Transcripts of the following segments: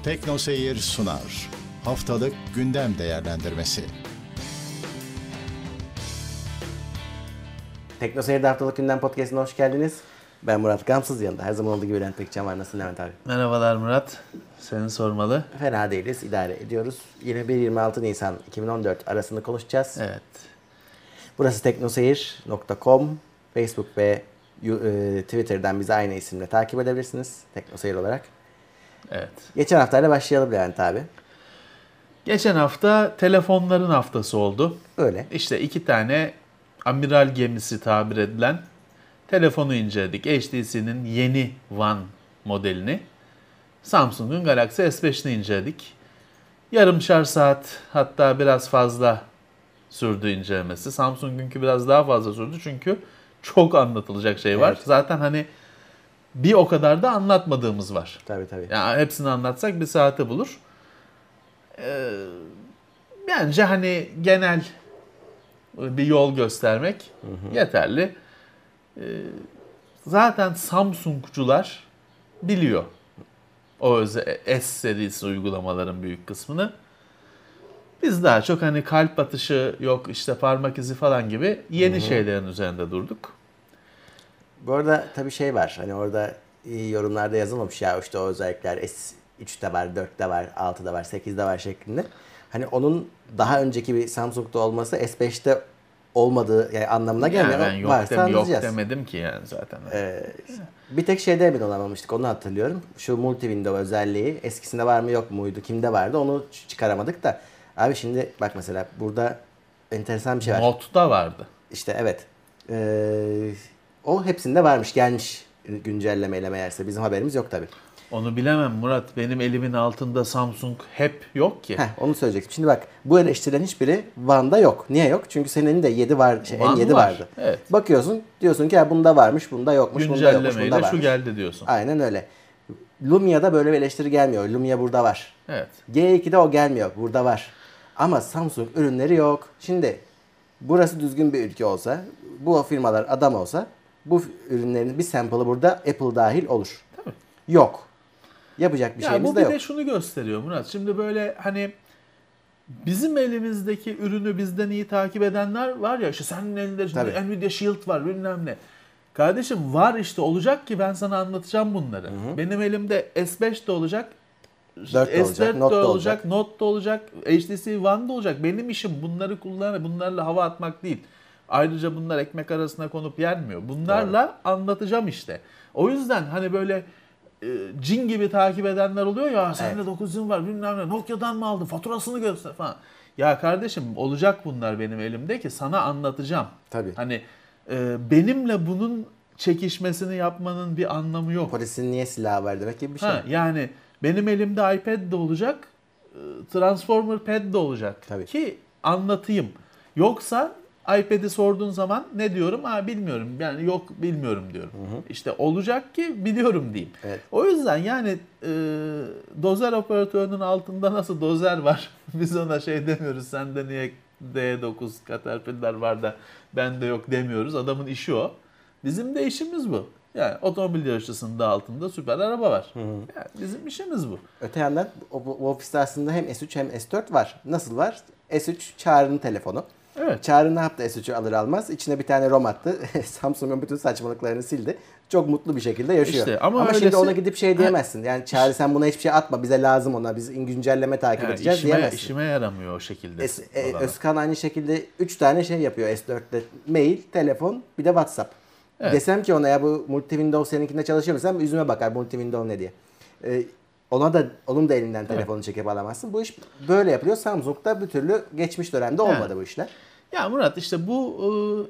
Tekno Seyir sunar. Haftalık gündem değerlendirmesi. Tekno Seyir'de Haftalık Gündem Podcast'ına hoş geldiniz. Ben Murat Gamsız, yanında her zaman olduğu gibi Bülent Pekcan var. Nasılsın Levent abi? Merhabalar Murat. Seni sormalı. Fena değiliz, idare ediyoruz. 21-26 Nisan 2014 arasında konuşacağız. Evet. Burası teknoseyir.com. Facebook ve Twitter'dan bizi aynı isimle takip edebilirsiniz. Tekno Seyir olarak. Evet. Geçen haftayla başlayalım Levent abi. Geçen hafta telefonların haftası oldu. Öyle. İşte 2 tane amiral gemisi tabir edilen telefonu inceledik. HTC'nin yeni One modelini. Samsung'un Galaxy S5'ini inceledik. Yarımşar saat, hatta biraz fazla sürdü incelemesi. Samsung'unki biraz daha fazla sürdü çünkü çok anlatılacak şey var. Evet. Zaten hani bir o kadar da anlatmadığımız var. Tabii. Yani hepsini anlatsak bir saati bulur. Bence hani genel bir yol göstermek yeterli. Zaten Samsung'cular biliyor o S serisi uygulamaların büyük kısmını. Biz daha çok hani kalp atışı, yok işte parmak izi falan gibi yeni şeylerin üzerinde durduk. Bu arada tabii şey var. Hani orada yorumlarda yazılmamış ya işte o özellikler S3'te var, 4'te var, 6'da var, 8'de var şeklinde. Hani onun daha önceki bir Samsung'da olması S5'te olmadığı yani anlamına gelmiyor. Yani ben yok demedim ki yani zaten. Bir tek şeyde emin olamamıştık, onu hatırlıyorum. Şu multi window özelliği eskisinde var mı yok muydu, kimde vardı onu çıkaramadık da. Abi şimdi bak mesela burada enteresan bir şey var. Note'da vardı. İşte evet. O hepsinde varmış, gelmiş güncellemeyle meğerse. Bizim haberimiz yok tabii. Onu bilemem Murat. Benim elimin altında Samsung hep yok ki. Onu söyleyecektim. Şimdi bak bu eleştirilen hiçbiri One'da yok. Niye yok? Çünkü senin de 7 var, One M7 var. vardı. Evet. Bakıyorsun diyorsun ki ya bunda varmış, bunda yokmuş, bunda yokmuş, bunda Güncellemeyle varmış. şu geldi diyorsun. Aynen öyle. Lumia'da böyle bir eleştiri gelmiyor. Lumia burada var. Evet. G2'de o gelmiyor. Burada var. Ama Samsung ürünleri yok. Şimdi burası düzgün bir ülke olsa, bu firmalar adam olsa bu ürünlerin bir sample'ı burada Apple dahil olur. Tabii. Yok. Yapacak bir şeyimiz de yok. Bu bir de şunu gösteriyor Murat. Şimdi böyle hani bizim elimizdeki ürünü bizden iyi takip edenler var ya, işte senin elinde şimdi Nvidia Shield var bilmem ne. Kardeşim var işte, olacak ki ben sana anlatacağım bunları. Benim elimde S5 de olacak, S4 de olacak, Note da olacak, HTC One da olacak. Benim işim bunları bunlarla hava atmak değil. Ayrıca bunlar ekmek arasına konup yenmiyor. Bunlarla anlatacağım işte. O yüzden hani böyle cin gibi takip edenler oluyor ya, sende 9'un var bilmem ne, Nokia'dan mı aldın, faturasını göster falan. Ya kardeşim olacak bunlar benim elimde ki sana anlatacağım. Tabii. Hani benimle bunun çekişmesini yapmanın bir anlamı yok. Polisin niye silahı var demek gibi bir şey. Yani benim elimde iPad de olacak, Transformer Pad de olacak. Tabii. Ki anlatayım. Yoksa iPad'i sorduğun zaman ne diyorum? Bilmiyorum. Yani yok bilmiyorum diyorum. İşte olacak ki biliyorum diyeyim. Evet. O yüzden yani dozer operatörünün altında nasıl dozer var? Biz ona şey demiyoruz. Sende niye D9 Caterpillar var da bende yok demiyoruz. Adamın işi o. Bizim de işimiz bu. Yani otomobil yarışçısının da altında süper araba var. Yani bizim işimiz bu. Öte yandan bu ofiste aslında hem S3 hem S4 var. Nasıl var? S3 Çağrı'nın telefonu. Evet. Çağrı ne yaptı S3'ü alır almaz? İçine bir tane ROM attı. Samsung'un bütün saçmalıklarını sildi. Çok mutlu bir şekilde yaşıyor. İşte, ama şimdi ona gidip şey diyemezsin. Yani Çağrı sen buna hiçbir şey atma. Bize lazım ona. Biz güncelleme takip edeceğiz diyemezsin. İşime yaramıyor o şekilde. Özkan aynı şekilde 3 tane şey yapıyor S4'te. Mail, telefon, bir de WhatsApp. Evet. Desem ki ona ya bu multi window seninkinde çalışıyor desem yüzüme bakar multi window ne diye. Onun da elinden telefonu çekip alamazsın. Bu iş böyle yapılıyor. Samsung'da bir türlü geçmiş dönemde olmadı bu işler. Ya Murat işte bu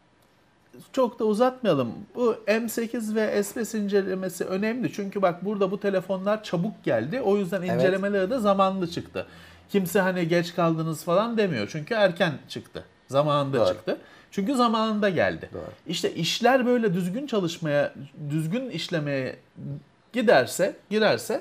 çok da uzatmayalım. Bu M8 ve S5 incelemesi önemli. Çünkü bak burada bu telefonlar çabuk geldi. O yüzden incelemeleri de zamanlı çıktı. Kimse hani geç kaldınız falan demiyor. Çünkü erken çıktı. Zamanında çıktı. Çünkü zamanında geldi. Doğru. İşte işler böyle düzgün işlemeye girerse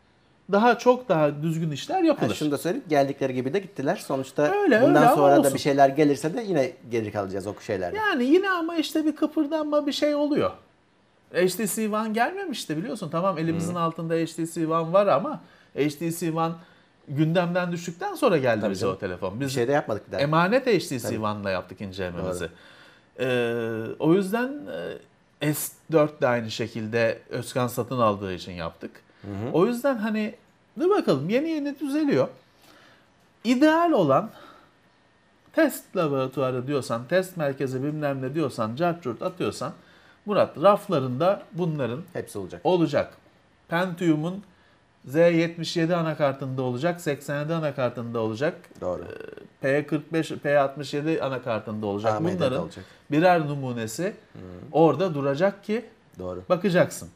çok daha düzgün işler yapılır. Şunu da söyleyeyim, geldikleri gibi de gittiler. Sonuçta öyle bundan sonra da bir şeyler gelirse de yine geri kalacağız o şeylerden. Yani yine ama işte bir kıpırdanma bir şey oluyor. HTC One gelmemişti biliyorsun. Tamam elimizin altında HTC One var ama HTC One gündemden düştükten sonra geldi Tabii bize canım. o telefon. Bir Biz şey de yapmadık bir daha. emanet HTC One'la yaptık incelememizi. O yüzden S4 de aynı şekilde Özkan satın aldığı için yaptık. O yüzden hani dur bakalım yeni düzeliyor. İdeal olan test laboratuvarı diyorsan, test merkezi bilmem ne diyorsan, cart curt atıyorsan Murat raflarında bunların Hepsi olacak. olacak. Pentium'un Z77 anakartında olacak, 87 anakartında olacak. Doğru. P45, P67 anakartında olacak. AMD'de Bunların olacak. birer numunesi orada duracak ki Doğru. bakacaksın.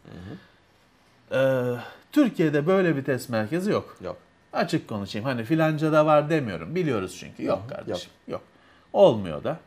Türkiye'de böyle bir test merkezi yok. Yok. Açık konuşayım. Hani filancada var demiyorum. Biliyoruz çünkü. Yok kardeşim. Yok. Olmuyor da.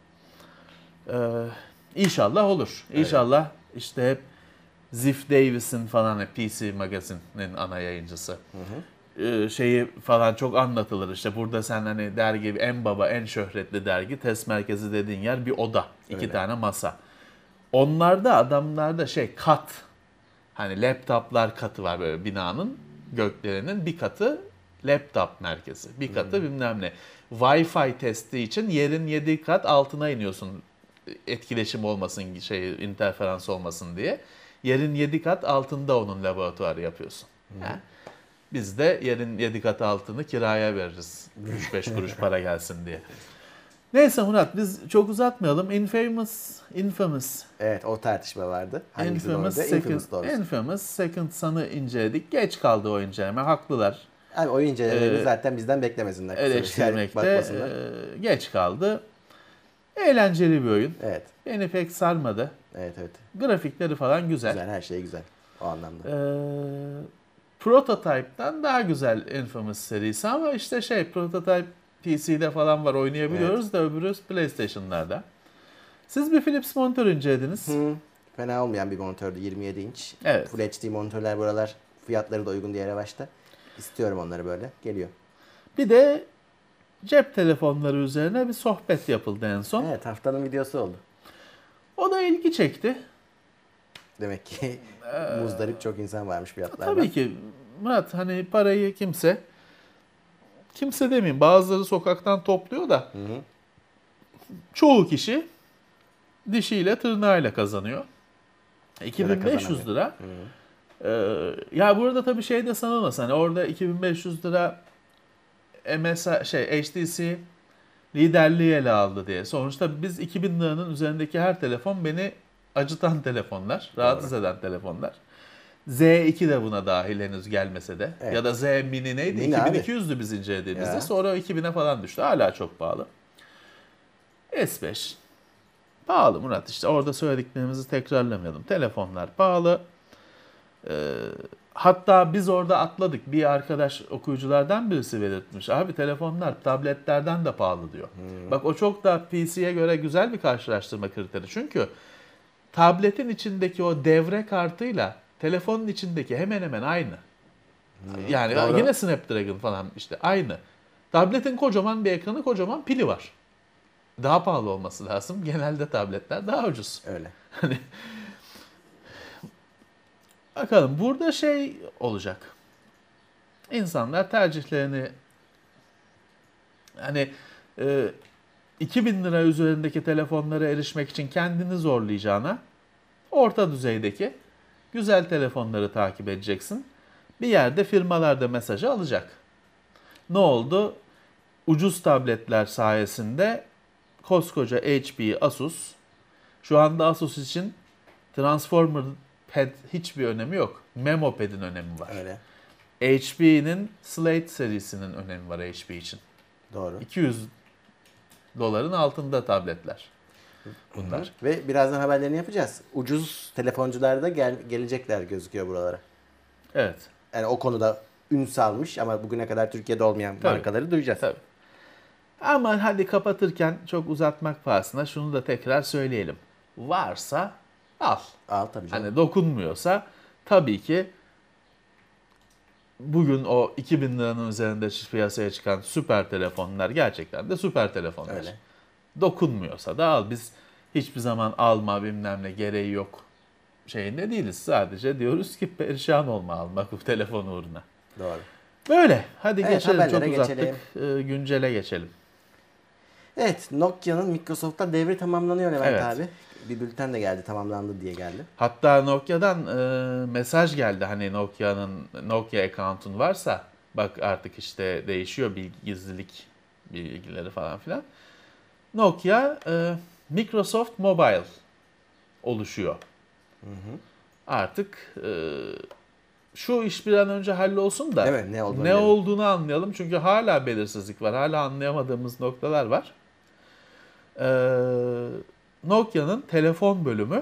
İnşallah olur. İnşallah işte hep Ziff Davis'in falan PC Magazine'in ana yayıncısı. Şeyi falan çok anlatılır. İşte burada sen hani dergi en baba, en şöhretli dergi test merkezi dediğin yer bir oda. İki tane masa. Onlarda adamlarda kat. Hani laptoplar katı var böyle binanın göklerinin bir katı laptop merkezi. Bir katı bilmem ne. Wi-Fi testi için yerin 7 kat altına iniyorsun. Etkileşim olmasın, interferans olmasın diye. Yerin 7 kat altında onun laboratuvarı yapıyorsun. Biz de yerin 7 kat altını kiraya veririz. 3-5 kuruş para gelsin diye. Neyse Murat biz çok uzatmayalım. Infamous. Evet o tartışma vardı. Hangisi doğru? Infamous Second Son'ı inceledik. Geç kaldı o inceleme. Haklılar. Abi o incelemeleri zaten bizden beklemesinler. Eleştirmekte geç kaldı. Eğlenceli bir oyun. Evet. Beni pek sarmadı. Evet. Grafikleri falan güzel. Güzel, her şey güzel. O anlamda. Prototype'dan daha güzel Infamous serisi ama işte Prototype PC'de falan var oynayabiliyoruz da öbürü PlayStation'larda. Siz bir Philips monitör incelediniz. Fena olmayan bir monitördü 27 inç. Evet. Full HD monitörler buralar fiyatları da uygun diye revaçta. İstiyorum onları böyle. Geliyor. Bir de cep telefonları üzerine bir sohbet yapıldı en son. Evet haftanın videosu oldu. O da ilgi çekti. Demek ki muzdarip çok insan varmış fiyatlarda. Tabii ki Murat hani parayı kimse demeyeyim bazıları sokaktan topluyor da çoğu kişi dişiyle tırnağıyla kazanıyor. 2500 lira. Ya burada tabii de sanılmaz. Hani orada 2500 lira HTC liderliği ele aldı diye. Sonuçta biz 2000 liranın üzerindeki her telefon beni acıtan telefonlar, rahatsız eden telefonlar. Z2 de buna dahil henüz gelmese de. Evet. Ya da Z Mini neydi? 2200'dü biz incelediğimizde. Sonra 2000'e falan düştü. Hala çok pahalı. S5. Pahalı Murat işte. Orada söylediklerimizi tekrarlamayalım. Telefonlar pahalı. Hatta biz orada atladık. Bir arkadaş okuyuculardan birisi belirtmiş. Abi telefonlar tabletlerden de pahalı diyor. Bak o çok da PC'ye göre güzel bir karşılaştırma kriteri. Çünkü tabletin içindeki o devre kartıyla telefonun içindeki hemen hemen aynı. Yani doğru. Yine Snapdragon falan işte aynı. Tabletin kocaman bir ekranı, kocaman pili var. Daha pahalı olması lazım. Genelde tabletler daha ucuz. Öyle. Hani bakalım burada olacak. İnsanlar tercihlerini hani 2000 lira üzerindeki telefonlara erişmek için kendini zorlayacağına orta düzeydeki güzel telefonları takip edeceksin. Bir yerde firmalar da mesajı alacak. Ne oldu? Ucuz tabletler sayesinde koskoca HP, Asus, şu anda Asus için Transformer Pad hiçbir önemi yok. Memo Pad'in önemi var. Öyle. HP'nin Slate serisinin önemi var HP için. Doğru. $200 altında tabletler bunlar. Ve birazdan haberlerini yapacağız. Ucuz telefoncular da gelecekler gözüküyor buralara. Evet. Yani o konuda ün salmış ama bugüne kadar Türkiye'de olmayan markaları duyacağız. Tabii. Ama hadi kapatırken çok uzatmak pahasına şunu da tekrar söyleyelim. Varsa al. Al tabii canım. Hani dokunmuyorsa tabii ki bugün o 2000 liranın üzerinde piyasaya çıkan süper telefonlar gerçekten de süper telefonlar. Öyle. Dokunmuyorsa da al. Biz hiçbir zaman alma bilmem ne gereği yok şeyinde değiliz. Sadece diyoruz ki perişan olma almak bu telefon uğruna. Doğru. Böyle. Hadi Evet, geçelim. Çok haberlere uzattık. geçelim. Güncele geçelim. Evet, Nokia'nın Microsoft'ta devri tamamlanıyor Levent Evet. abi. Bir bülten de geldi, tamamlandı diye geldi. Hatta Nokia'dan mesaj geldi. Hani Nokia account'un varsa bak artık işte değişiyor gizlilik bilgileri falan filan. Nokia Microsoft Mobile oluşuyor. Artık şu iş bir an önce hallolsun da Evet, ne olduğunu anlayalım. Çünkü hala belirsizlik var. Hala anlayamadığımız noktalar var. Nokia'nın telefon bölümü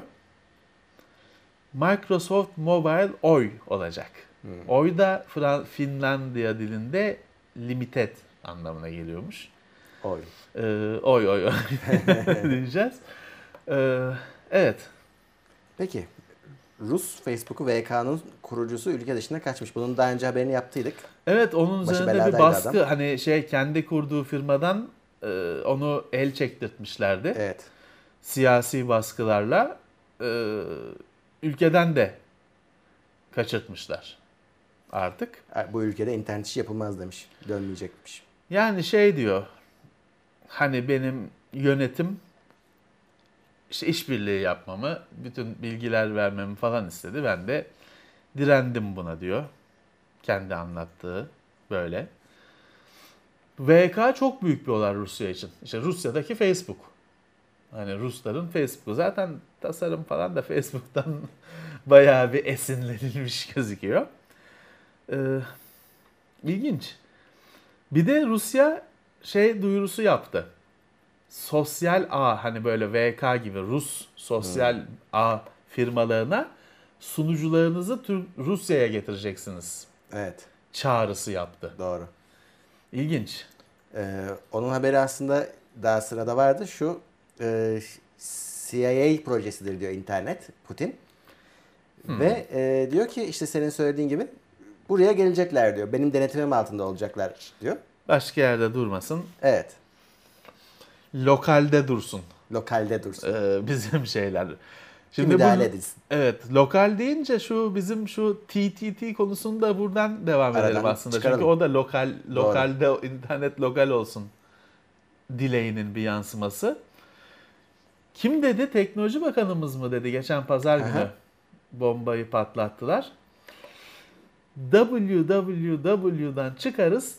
Microsoft Mobile Oy olacak. Oy da Finlandiya dilinde limited anlamına geliyormuş. Oy. Oy diyeceğiz. Evet. Peki, Rus Facebook'u VK'nın kurucusu ülke dışına kaçmış. Bunun daha önce haberini yaptıydık. Evet, onun Başı üzerinde bir beladaydı baskı adam. hani kendi kurduğu firmadan onu el çektirtmişlerdi. Evet. Siyasi baskılarla ülkeden de kaçırtmışlar artık. Bu ülkede internet işi yapılmaz demiş. Dönmeyecekmiş. Yani diyor, hani benim yönetim işte işbirliği yapmamı, bütün bilgiler vermemi falan istedi. Ben de direndim buna diyor. Kendi anlattığı böyle. VK çok büyük bir olay Rusya için. İşte Rusya'daki Facebook. Hani Rusların Facebook'u. Zaten tasarım falan da Facebook'tan bayağı bir esinlenilmiş gözüküyor. İlginç. Bir de Rusya duyurusu yaptı. Sosyal ağ, hani böyle VK gibi Rus sosyal ağ firmalarına sunucularınızı Rusya'ya getireceksiniz. Evet. Çağrısı yaptı. Doğru. İlginç. Onun haberi aslında daha sırada vardı. Şu CIA projesidir diyor internet Putin. Ve diyor ki işte senin söylediğin gibi buraya gelecekler diyor. Benim denetimim altında olacaklar diyor. Başka yerde durmasın. Evet. Lokalde dursun. Lokalde dursun. Bizim şeyler. Şimdi müdahale edilsin. Evet, lokal deyince bizim şu TTT konusunu da buradan devam Aradan edelim aslında. çıkaralım. Çünkü o da lokalde internet lokal olsun dileğinin bir yansıması. Kim dedi? Teknoloji Bakanımız mı dedi? Geçen pazar günü bombayı patlattılar. www'dan çıkarız,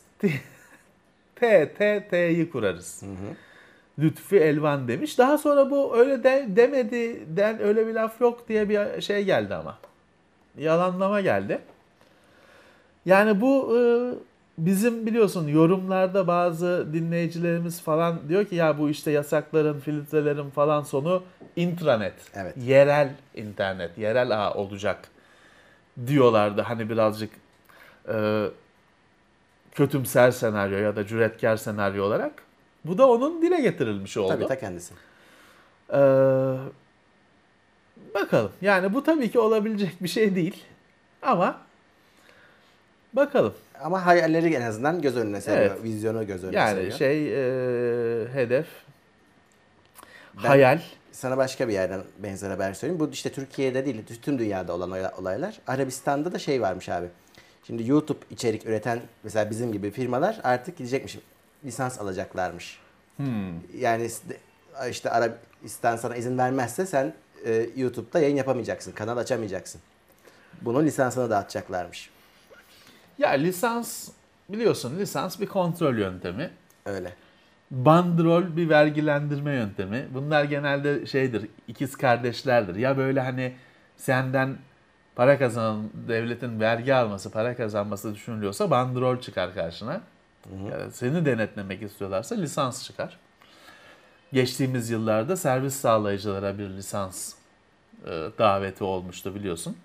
TTT'yi kurarız. Lütfi Elvan demiş. Daha sonra bu öyle demedi, öyle bir laf yok diye bir şey geldi ama. Yalanlama geldi. Yani bu bizim biliyorsun yorumlarda bazı dinleyicilerimiz falan diyor ki ya bu işte yasakların, filtrelerin falan sonu intranet. Evet. Yerel internet, yerel ağ olacak diyorlardı. Hani birazcık kötümser senaryo ya da cüretkar senaryo olarak. Bu da onun dile getirilmiş oldu. Tabii ta kendisi. Bakalım. Yani bu tabii ki olabilecek bir şey değil. Ama bakalım. Ama hayalleri en azından göz önüne seriyor. Evet. Vizyonu göz önüne Yani seriyor. hedef, Ben hayal. sana başka bir yerden benzer haber söyleyeyim. Bu işte Türkiye'de değil, tüm dünyada olan olaylar. Arabistan'da da şey varmış abi. Şimdi YouTube içerik üreten mesela bizim gibi firmalar artık gidecekmiş. Lisans alacaklarmış. Yani işte Arabistan sana izin vermezse sen YouTube'da yayın yapamayacaksın. Kanal açamayacaksın. Bunun lisansını dağıtacaklarmış. Ya lisans, biliyorsun lisans bir kontrol yöntemi. Öyle. Bandrol bir vergilendirme yöntemi. Bunlar genelde ikiz kardeşlerdir. Ya böyle hani senden para kazanan, devletin vergi alması, para kazanması düşünülüyorsa bandrol çıkar karşına. Yani seni denetlemek istiyorlarsa lisans çıkar. Geçtiğimiz yıllarda servis sağlayıcılara bir lisans daveti olmuştu biliyorsun.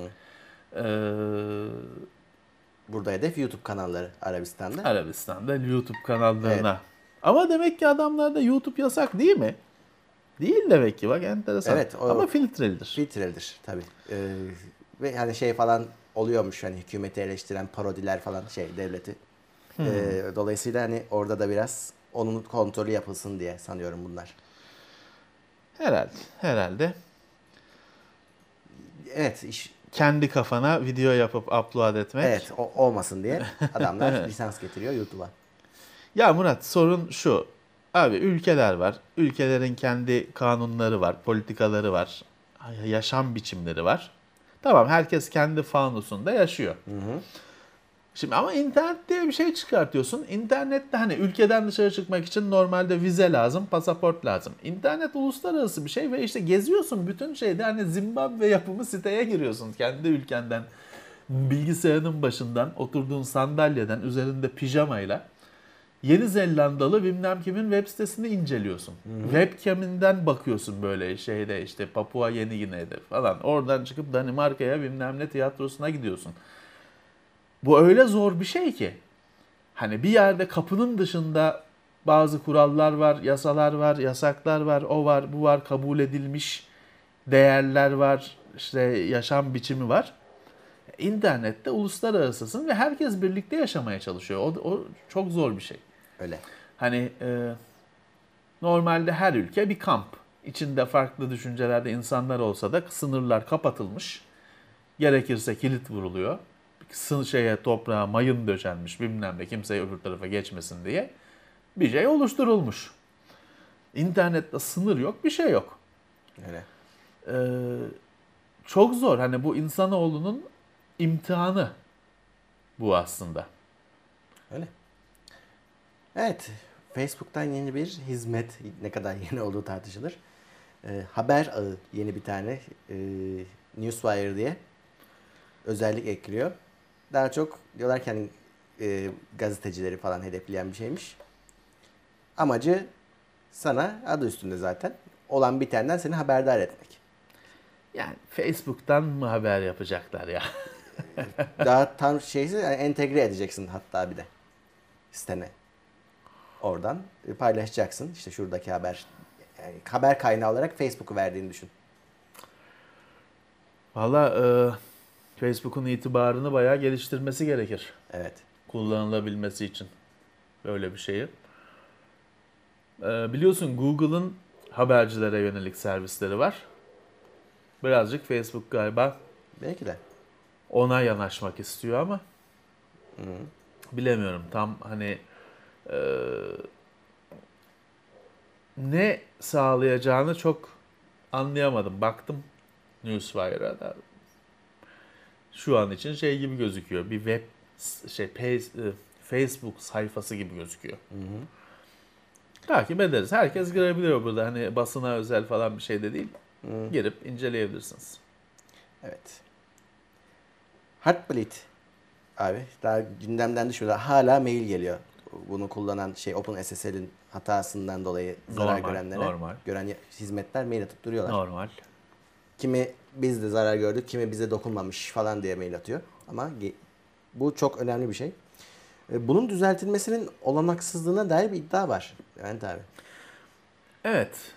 Burada hedef YouTube kanalları Arabistan'da. Arabistan'da YouTube kanallarına. Evet. Ama demek ki adamlarda YouTube yasak değil mi? Değil demek ki, bak enteresan. Evet, ama filtrelidir. Filtrelidir tabii. Ve hani şey falan oluyormuş, hani hükümeti eleştiren parodiler falan devleti. Dolayısıyla hani orada da biraz onun kontrolü yapılsın diye sanıyorum bunlar. Herhalde. Evet, kendi kafana video yapıp upload etmek. Evet, olmasın diye adamlar lisans getiriyor YouTube'a. Ya Murat, sorun şu. Abi ülkeler var. Ülkelerin kendi kanunları var, politikaları var, yaşam biçimleri var. Tamam, herkes kendi fanusunda yaşıyor. Şimdi ama internet diye bir şey çıkartıyorsun. İnternette hani ülkeden dışarı çıkmak için normalde vize lazım, pasaport lazım. İnternet uluslararası bir şey ve işte geziyorsun bütün şeyde, hani Zimbabwe yapımı siteye giriyorsun kendi ülkenden. Bilgisayarın başından, oturduğun sandalyeden, üzerinde pijamayla Yeni Zelandalı bilmem kimin web sitesini inceliyorsun. Webcam'inden bakıyorsun böyle şeyde, işte Papua Yeni Gine'de falan. Oradan çıkıp Danimarka'ya bilmem ne tiyatrosuna gidiyorsun. Bu öyle zor bir şey ki. Hani bir yerde kapının dışında bazı kurallar var, yasalar var, yasaklar var, o var, bu var, kabul edilmiş değerler var, işte yaşam biçimi var. İnternette uluslararasısın ve herkes birlikte yaşamaya çalışıyor. O çok zor bir şey. Öyle. Hani normalde her ülke bir kamp. İçinde farklı düşüncelerde insanlar olsa da sınırlar kapatılmış. Gerekirse kilit vuruluyor. Toprağa mayın döşenmiş bilmem ne, kimseye öbür tarafa geçmesin diye bir şey oluşturulmuş. İnternette sınır yok, bir şey yok. Öyle. Çok zor. Hani bu insanoğlunun imtihanı bu aslında. Öyle. Evet. Facebook'tan yeni bir hizmet, ne kadar yeni olduğu tartışılır. Haber ağı yeni bir tane Newswire diye özellik ekliyor. Daha çok diyorlar ki hani gazetecileri falan hedefleyen bir şeymiş. Amacı sana adı üstünde zaten olan bitenden seni haberdar etmek. Yani Facebook'tan mı haber yapacaklar ya? Daha tam şeyse yani entegre edeceksin hatta bir de sitene. Oradan paylaşacaksın. İşte şuradaki haber, yani haber kaynağı olarak Facebook'u verdiğini düşün. Valla Facebook'un itibarını bayağı geliştirmesi gerekir. Evet. Kullanılabilmesi için böyle bir şeyi. Biliyorsun Google'ın habercilere yönelik servisleri var. Birazcık Facebook galiba Belki de. ona yanaşmak istiyor ama bilemiyorum. Tam hani ne sağlayacağını çok anlayamadım. Baktım Newswire'a da. Şu an için şey gibi gözüküyor. Bir Facebook sayfası gibi gözüküyor. Takip ederiz. Herkes girebiliyor burada. Hani basına özel falan bir şey de değil. Girip inceleyebilirsiniz. Evet. Heartbleed abi daha gündemden düşmüyor. Hala mail geliyor. Bunu kullanan OpenSSL'in hatasından dolayı zarar görenlere. Gören hizmetler mail atıp duruyorlar. Normal. Kimi biz de zarar gördük, kimi bize dokunmamış falan diye mail atıyor. Ama bu çok önemli bir şey. Bunun düzeltilmesinin olanaksızlığına dair bir iddia var. Evet abi. Evet.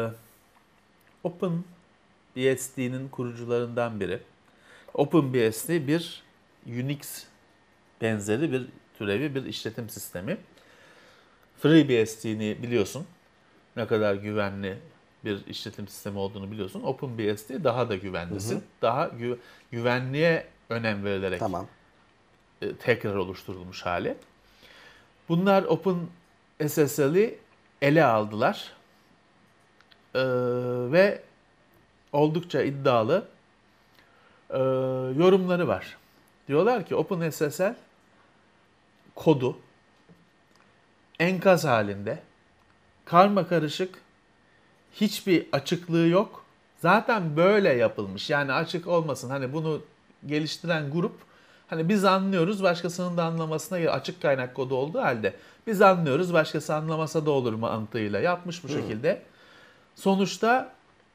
OpenBSD'nin kurucularından biri. OpenBSD bir Unix benzeri bir türevi bir işletim sistemi. FreeBSD'ni biliyorsun. Ne kadar güvenli bir işletim sistemi olduğunu biliyorsun. OpenBSD daha da güvenlisi. Daha güvenliğe önem verilerek tekrar oluşturulmuş hali. Bunlar OpenSSL'i ele aldılar. Ve oldukça iddialı yorumları var. Diyorlar ki OpenSSL kodu enkaz halinde, karmakarışık, hiçbir açıklığı yok. Zaten böyle yapılmış. Yani açık olmasın. Hani bunu geliştiren grup, hani biz anlıyoruz, başkasının da anlamasına göre açık kaynak kodu olduğu halde biz anlıyoruz, başkası anlamasa da olur mantığıyla yapmış bu şekilde. Sonuçta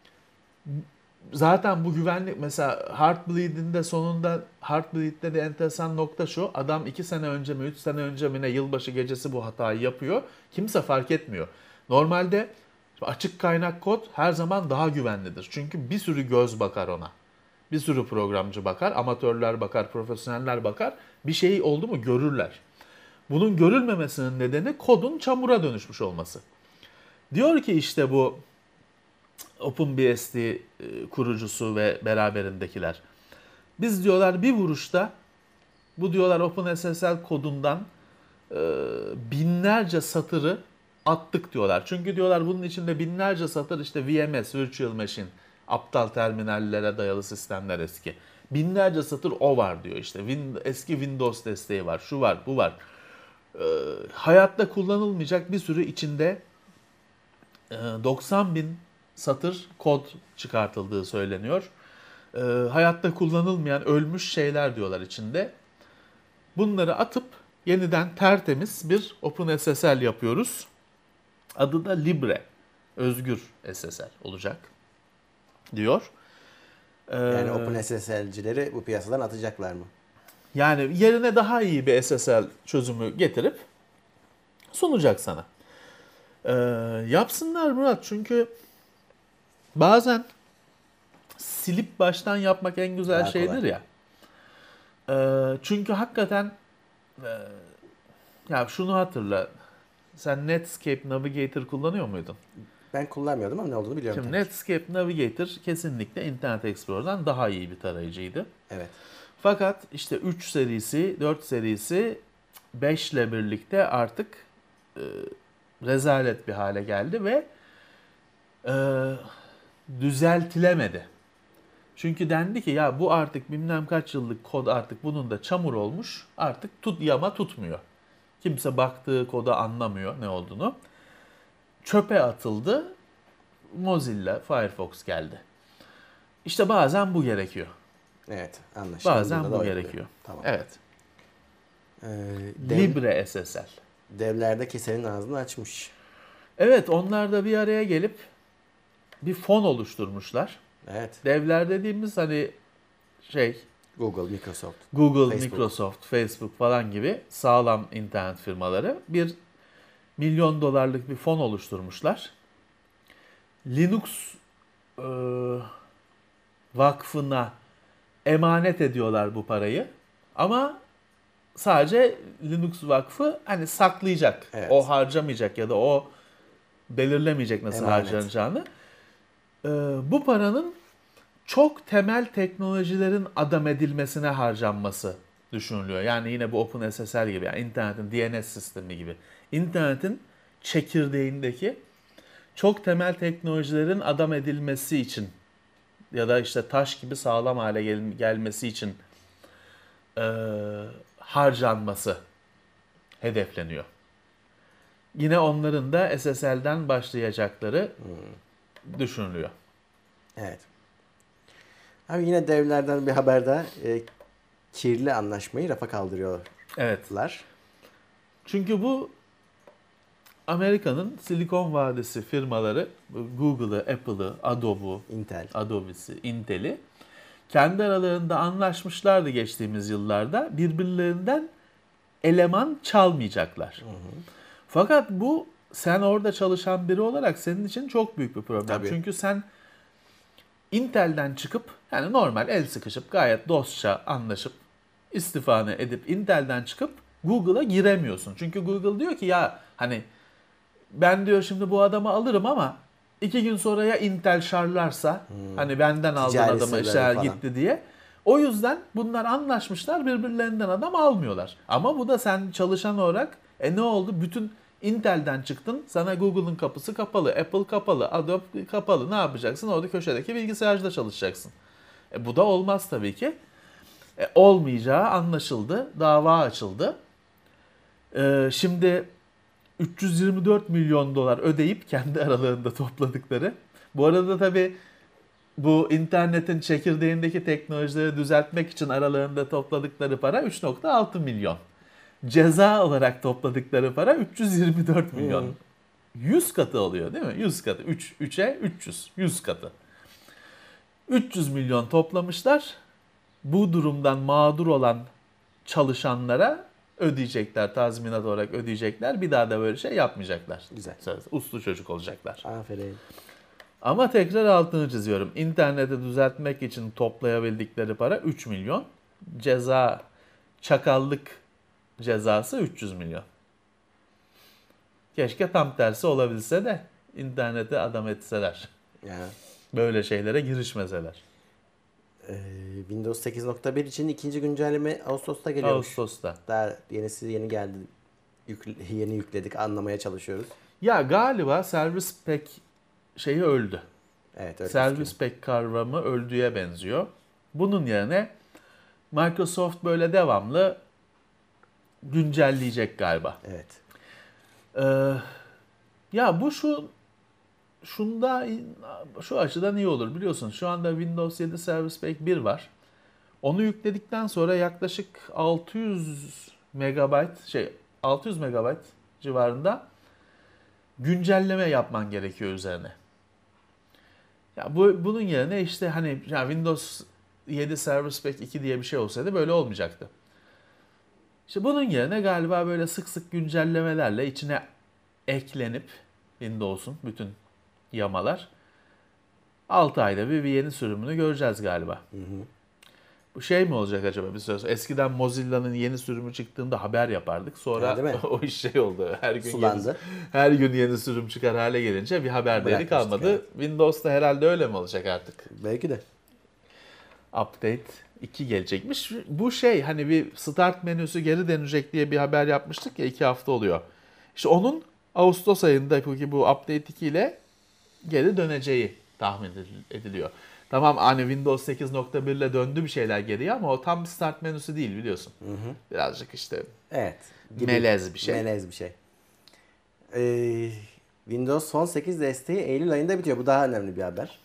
zaten bu güvenlik, mesela Heartbleed'in de sonunda, Heartbleed'de de enteresan nokta şu: adam 2 sene önce mi 3 sene önce mi ne, yılbaşı gecesi bu hatayı yapıyor. Kimse fark etmiyor. Normalde açık kaynak kod her zaman daha güvenlidir. Çünkü bir sürü göz bakar ona. Bir sürü programcı bakar, amatörler bakar, profesyoneller bakar. Bir şey oldu mu görürler. Bunun görülmemesinin nedeni kodun çamura dönüşmüş olması. Diyor ki işte bu OpenBSD kurucusu ve beraberindekiler, Biz diyorlar bir vuruşta bu diyorlar OpenSSL kodundan binlerce satırı attık diyorlar. Çünkü diyorlar bunun içinde binlerce satır işte VMS, Virtual Machine, aptal terminallere dayalı sistemler eski. Binlerce satır o var diyor işte. Eski Windows desteği var, şu var, bu var. Hayatta kullanılmayacak bir sürü içinde 90 bin satır kod çıkartıldığı söyleniyor. Hayatta kullanılmayan ölmüş şeyler diyorlar içinde. Bunları atıp yeniden tertemiz bir OpenSSL yapıyoruz. Adı da Libre, özgür SSL olacak diyor. Yani OpenSSL'cileri bu piyasadan atacaklar mı? Yani yerine daha iyi bir SSL çözümü getirip sunacak sana. Yapsınlar Murat, çünkü bazen silip baştan yapmak en güzel Daha şeydir kolay. ya. Çünkü hakikaten ya şunu hatırla. Sen Netscape Navigator kullanıyor muydun? Ben kullanmıyordum ama ne olduğunu biliyorum. Şimdi tabii. Netscape Navigator kesinlikle Internet Explorer'dan daha iyi bir tarayıcıydı. Evet. Fakat işte 3 serisi, 4 serisi 5 ile birlikte artık rezalet bir hale geldi ve düzeltilemedi. Çünkü dendi ki ya bu artık bilmem kaç yıllık kod artık bunun da çamur olmuş. Artık yama tutmuyor. Kimse baktığı koda anlamıyor ne olduğunu. Çöpe atıldı. Mozilla, Firefox geldi. İşte bazen bu gerekiyor. Evet, anlaşıldı. Bazen Burada da bu o gerekiyor. yapıyor. Tamam. Evet. Dev, Libre SSL. devler de kesenin ağzını açmış. Evet, onlar da bir araya gelip bir fon oluşturmuşlar. Evet. Devler dediğimiz hani Google, Microsoft. Google, Facebook. Microsoft, Facebook falan gibi sağlam internet firmaları $1 milyon bir fon oluşturmuşlar. Linux vakfına emanet ediyorlar bu parayı. Ama sadece Linux vakfı hani saklayacak. Evet. O harcamayacak ya da o belirlemeyecek nasıl Emanet. harcanacağını. Bu paranın çok temel teknolojilerin adam edilmesine harcanması düşünülüyor. Yani yine bu OpenSSL gibi, yani internetin DNS sistemi gibi. İnternetin çekirdeğindeki çok temel teknolojilerin adam edilmesi için ya da işte taş gibi sağlam hale gelmesi için harcanması hedefleniyor. Yine onların da SSL'den başlayacakları düşünülüyor. Evet. Abi yine devlerden bir haber daha. Kirli anlaşmayı rafa kaldırıyorlar. Evet. Çünkü bu Amerika'nın Silikon Vadisi firmaları, Google'ı, Apple'ı, Adobe'si, Intel'i kendi aralarında anlaşmışlardı geçtiğimiz yıllarda. Birbirlerinden eleman çalmayacaklar. Fakat bu sen orada çalışan biri olarak senin için çok büyük bir problem. Tabii. Çünkü sen Intel'den çıkıp yani normal el sıkışıp gayet dostça anlaşıp istifanı edip Intel'den çıkıp Google'a giremiyorsun. Çünkü Google diyor ki ya hani ben diyor şimdi bu adamı alırım ama 2 gün sonra ya Intel şarlarsa hani benden aldığın Ticari adamı sırları işler falan. gitti diye. O yüzden bunlar anlaşmışlar, birbirlerinden adam almıyorlar. Ama bu da sen çalışan olarak ne oldu? Bütün Intel'den çıktın, sana Google'ın kapısı kapalı, Apple kapalı, Adobe kapalı. Ne yapacaksın? Orada köşedeki bilgisayarda çalışacaksın. Bu da olmaz tabii ki. Olmayacağı anlaşıldı, dava açıldı. Şimdi 324 milyon dolar ödeyip kendi aralarında topladıkları. Bu arada tabii bu internetin çekirdeğindeki teknolojileri düzeltmek için aralarında topladıkları para 3.6 milyon. Ceza olarak topladıkları para 324 milyon. 100 katı oluyor değil mi? 100 katı. 3'e 300. 100 katı. 300 milyon toplamışlar. Bu durumdan mağdur olan çalışanlara ödeyecekler. Tazminat olarak ödeyecekler. Bir daha da böyle şey yapmayacaklar. Güzel. Uslu çocuk olacaklar. Aferin. Ama tekrar altını çiziyorum. İnterneti düzeltmek için toplayabildikleri para 3 milyon. Ceza, çakallık cezası 300 milyon. Keşke tam tersi olabilse de interneti adam etseler. Yani Böyle şeylere girişmeseler. Windows 8.1 için ikinci güncelleme Ağustos'ta geliyormuş. Ağustos'ta. Daha yeni geldi. Yeni yükledik, anlamaya çalışıyoruz. Ya galiba Service Pack şeyi öldü. Evet, öyle Service Pack kavramı öldüğe benziyor. Bunun yerine Microsoft böyle devamlı güncelleyecek galiba. Evet. Ya bu şu açıdan iyi olur biliyorsun. Şu anda Windows 7 Service Pack 1 var. Onu yükledikten sonra yaklaşık 600 MB civarında güncelleme yapman gerekiyor üzerine. Ya bunun yerine işte hani ya Windows 7 Service Pack 2 diye bir şey olsaydı böyle olmayacaktı. İşte bunun yerine galiba böyle sık sık güncellemelerle içine eklenip Windows'un bütün yamalar 6 ayda bir yeni sürümünü göreceğiz galiba. Bu şey mi olacak acaba bir süre sonra? Eskiden Mozilla'nın yeni sürümü çıktığında haber yapardık. Sonra o iş şey oldu. Her gün yeni sürüm çıkar hale gelince bir haber değeri kalmadı. Yani. Windows'ta herhalde öyle mi olacak artık? Belki de. Update 2 gelecekmiş. Bu şey hani bir start menüsü geri dönecek diye bir haber yapmıştık ya 2 hafta oluyor. İşte onun Ağustos ayında bu Update 2 ile geri döneceği tahmin ediliyor. Tamam hani Windows 8.1 ile döndü bir şeyler geriye ama o tam bir start menüsü değil biliyorsun. Birazcık işte melez bir şey. Melez bir şey. Windows Phone 8 desteği Eylül ayında bitiyor. Bu daha önemli bir haber.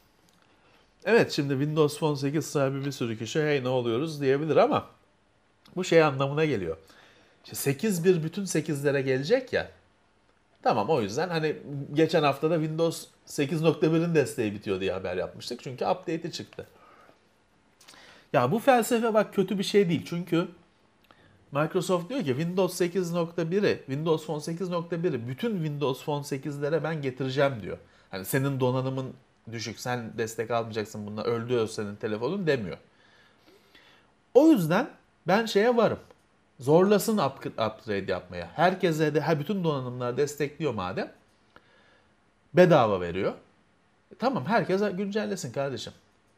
Evet şimdi Windows Phone 8 sahibi bir sürü kişi hey ne oluyoruz diyebilir ama bu şey anlamına geliyor. İşte 8.1 bütün 8'lere gelecek ya. Tamam o yüzden hani geçen hafta da Windows 8.1'in desteği bitiyor diye haber yapmıştık. Çünkü update'i çıktı. Ya bu felsefe bak kötü bir şey değil. Çünkü Microsoft diyor ki Windows 8.1'i, Windows Phone 8.1'i bütün Windows Phone 8'lere ben getireceğim diyor. Hani senin donanımın düşük, sen destek almayacaksın bununla öldü senin telefonun demiyor. O yüzden ben şeye varım. Zorlasın upgrade yapmaya. Herkese de bütün donanımlar destekliyor madem. Bedava veriyor. Tamam herkes güncellesin kardeşim.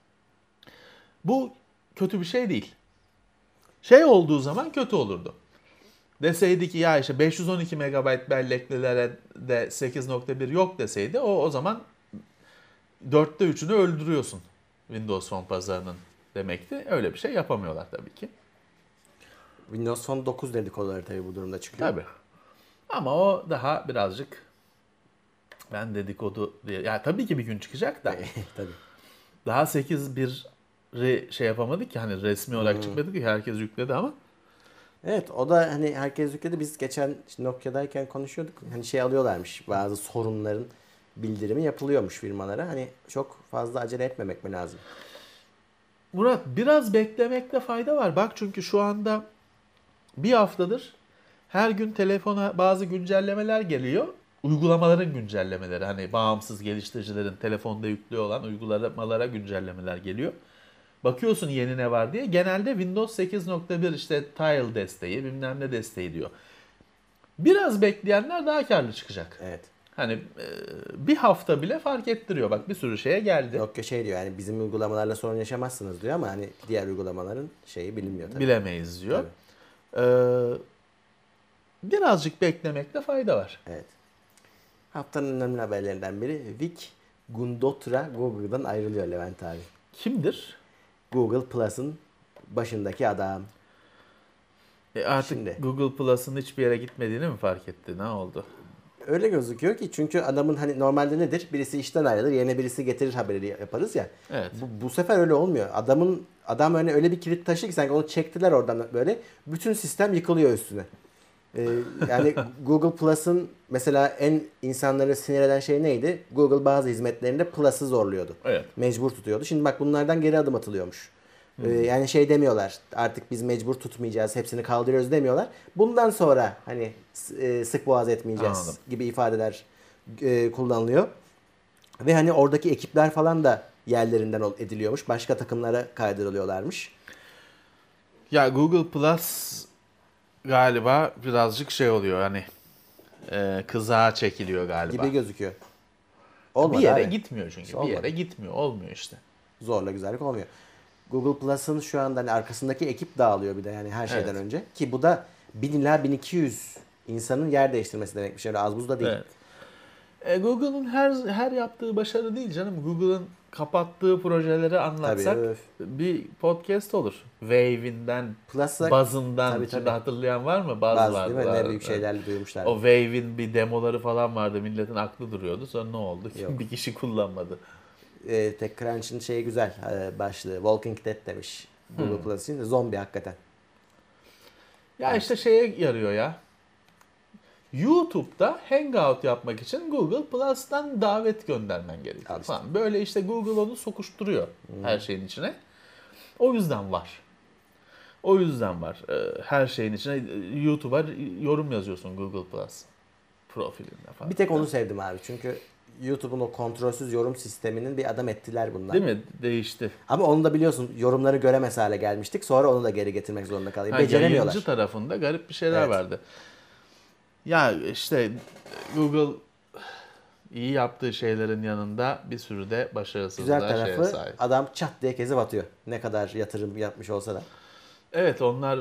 Bu kötü bir şey değil. Şey olduğu zaman kötü olurdu. Deseydi ki ya işte 512 MB belleklilere de 8.1 yok deseydi o zaman 4'te 3'ünü öldürüyorsun Windows Phone pazarının demekti. Öyle bir şey yapamıyorlar tabii ki. Windows Phone 9 dedikoduları tabii bu durumda çıkıyor. Tabii. Ama o daha birazcık ben dedikodu diye. Ya tabii ki bir gün çıkacak da. Tabii. Daha 8.1'i şey yapamadık ki hani resmi olarak çıkmadı ki herkes yükledi ama. Evet o da hani herkes yükledi. Biz geçen Nokia'dayken konuşuyorduk. Hani şey alıyorlarmış bazı sorunların bildirimi yapılıyormuş firmalara. Hani çok fazla acele etmemek mi lazım? Murat biraz beklemekte fayda var. Bak çünkü şu anda bir haftadır her gün telefona bazı güncellemeler geliyor. Uygulamaların güncellemeleri hani bağımsız geliştiricilerin telefonda yüklü olan uygulamalara güncellemeler geliyor. Bakıyorsun yeni ne var diye. Genelde Windows 8.1 işte Tile desteği bilmem ne desteği diyor. Biraz bekleyenler daha karlı çıkacak. Evet. Hani bir hafta bile fark ettiriyor. Bak bir sürü şeye geldi. Nokia şey diyor yani bizim uygulamalarla sorun yaşamazsınız diyor ama hani diğer uygulamaların şeyi bilinmiyor tabii. Bilemeyiz diyor. Birazcık beklemekte fayda var. Evet. Haftanın önemli haberlerinden biri Vic Gundotra Google'dan ayrılıyor Levent abi. Kimdir? Google Plus'ın başındaki adam. Artık şimdi, Google Plus'ın hiçbir yere gitmediğini mi fark etti? Ne oldu? Öyle gözüküyor ki çünkü adamın hani normalde nedir? Birisi işten ayrılır, yerine birisi getirir haberi yaparız ya. Evet. Bu sefer öyle olmuyor. Adam öyle bir kilit taşı ki sanki onu çektiler oradan böyle. Bütün sistem yıkılıyor üstüne. Yani Google Plus'ın mesela en insanları sinir eden şey neydi? Google bazı hizmetlerinde Plus'ı zorluyordu. Evet. Mecbur tutuyordu. Şimdi bak bunlardan geri adım atılıyormuş. Yani şey demiyorlar artık biz mecbur tutmayacağız hepsini kaldırıyoruz demiyorlar. Bundan sonra hani sık boğaz etmeyeceğiz Anladım. gibi ifadeler kullanılıyor. Ve hani oradaki ekipler falan da yerlerinden ediliyormuş. Başka takımlara kaydırılıyorlarmış. Ya Google Plus galiba birazcık şey oluyor hani kızağa çekiliyor galiba. Gibi gözüküyor. Olmadı bir yere abi. gitmiyor çünkü. Olmadı. Bir yere gitmiyor. Olmuyor işte. Zorla güzellik olmuyor. Google Plus'ın şu anda hani arkasındaki ekip dağılıyor bir de yani her şeyden Evet. önce. Ki bu da 1000 ila 1200 insanın yer değiştirmesi demekmiş. Öyle az buz da değil. Evet. Google'ın her yaptığı başarı değil canım. Google'ın kapattığı projeleri anlatsak Tabii, bir podcast olur. Wave'inden, Plus'a Buzz'ından tabii. şimdi hatırlayan var mı? Buzz Buzz vardı. değil mi? Ne büyük şeylerle duyurmuşlar. O Wave'in bir demoları falan vardı. Milletin aklı duruyordu. Sonra ne oldu? Yok. Bir kişi kullanmadı. TechCrunch'ın şeyi güzel başlığı. Walking Dead demiş. Google Plus için zombi hakikaten. Ya işte şeye yarıyor ya. YouTube'da Hangout yapmak için Google Plus'tan davet göndermen gerekiyor işte. falan. Böyle işte Google onu sokuşturuyor her şeyin içine. O yüzden var. O yüzden var. Her şeyin içine YouTube'a yorum yazıyorsun Google Plus profilinde falan. Bir tek onu sevdim abi. Çünkü YouTube'un o kontrolsüz yorum sisteminin bir adam ettiler bunlar. Değil mi? Değişti. Ama onu da biliyorsun yorumları göremez hale gelmiştik. Sonra onu da geri getirmek zorunda kaldık. Beceremiyorlar. Yayıncı tarafında garip bir şeyler Evet. vardı. Ya işte Google iyi yaptığı şeylerin yanında bir sürü de Güzel başarısızlığa şeye tarafı sahip. adam çat diye kezip atıyor. Ne kadar yatırım yapmış olsa da. Evet onlar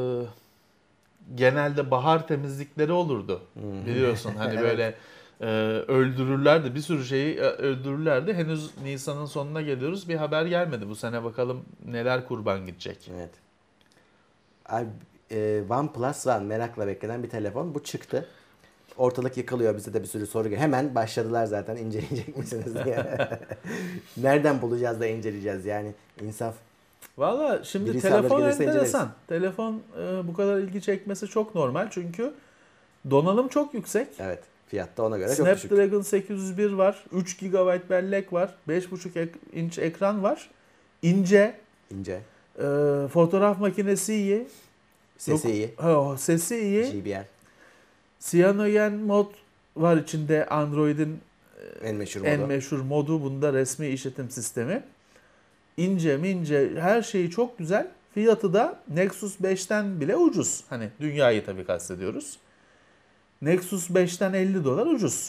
genelde bahar temizlikleri olurdu. Biliyorsun hani Evet. böyle öldürürlerdi. Bir sürü şeyi öldürürlerdi. Henüz Nisan'ın sonuna geliyoruz. Bir haber gelmedi. Bu sene bakalım neler kurban gidecek. Evet. Abi, OnePlus One merakla beklenen bir telefon. Bu çıktı. Ortalık yıkılıyor. Bize de bir sürü soru geliyor. Hemen başladılar zaten. İnceleyecek misiniz diye. Nereden bulacağız da inceleyeceğiz yani. İnsaf. Valla şimdi Birisi telefon alır gelirse enteresan. Telefon bu kadar ilgi çekmesi çok normal. Çünkü donanım çok yüksek. Evet. Fiyatta ona göre çok düşük. Snapdragon 801 var. 3 GB bellek var. 5,5 inç ekran var. İnce. İnce. Fotoğraf makinesi iyi. Sesi iyi. Sesi iyi. JBL. Cyanogen mod var içinde, Android'in En meşhur modu. en meşhur modu. Bunda resmi işletim sistemi. İnce mince her şeyi çok güzel. Fiyatı da Nexus 5'ten bile ucuz. Hani dünyayı tabii kastediyoruz. Nexus 5'ten $50 ucuz.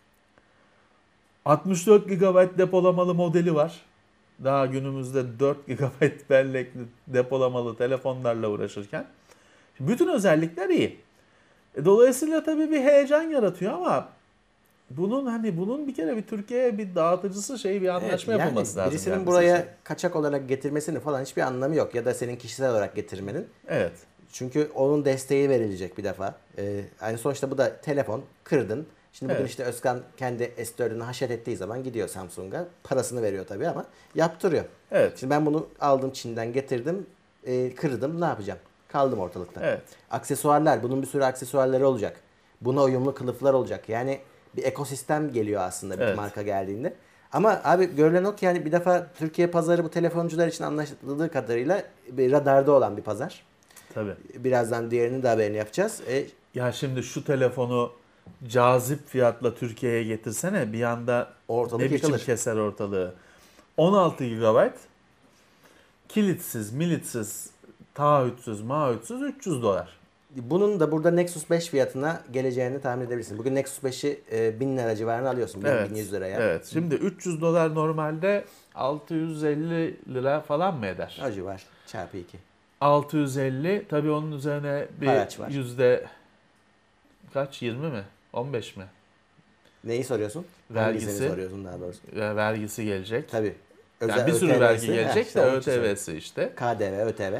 64 GB depolamalı modeli var. Daha günümüzde 4 GB bellekli depolamalı telefonlarla uğraşırken. Bütün özellikler iyi. Dolayısıyla tabii bir heyecan yaratıyor ama bunun bir kere bir Türkiye'ye bir dağıtıcısı bir anlaşma Evet, yapılması lazım. Birisinin gelmesi buraya için. kaçak olarak getirmesinin falan hiçbir anlamı yok. Ya da senin kişisel olarak getirmenin. Evet. Çünkü onun desteği verilecek bir defa. Yani sonuçta bu da telefon. Kırdın. Şimdi bugün Evet. işte Özkan kendi S4'ünü haşet ettiği zaman gidiyor Samsung'a. Parasını veriyor tabii ama yaptırıyor. Evet. Şimdi ben bunu aldım Çin'den getirdim. Kırdım. Ne yapacağım? Kaldım ortalıkta. Evet. Aksesuarlar. Bunun bir sürü aksesuarları olacak. Buna uyumlu kılıflar olacak. Yani bir ekosistem geliyor aslında bir Evet. marka geldiğinde. Ama abi görülen o ki yani bir defa Türkiye pazarı bu telefoncular için anlaşıldığı kadarıyla bir radarda olan bir pazar. Tabii. Birazdan diğerinin de haberini yapacağız. Ya şimdi şu telefonu cazip fiyatla Türkiye'ye getirsene, bir anda Ortalık ne biçim yıkılır. keser ortalığı. 16 GB kilitsiz, militsiz, taahhütsüz, maahhütsüz $300. Bunun da burada Nexus 5 fiyatına geleceğini tahmin edebilirsin. Bugün Nexus 5'i 1000 lira civarına alıyorsun. 1100 liraya. Evet. Şimdi $300 normalde 650 lira falan mı eder? O civar. Çarpı 2. 650. Tabii onun üzerine bir Haraç var. yüzde kaç? 20 mi? 15 mi? Neyi soruyorsun? Vergisi. Hangisini soruyorsun daha doğrusu? Vergisi gelecek. Tabii. Yani bir sürü ÖTV'si, vergi gelecek işte de onun için söylüyorum. ÖTV'si işte. KDV, ÖTV.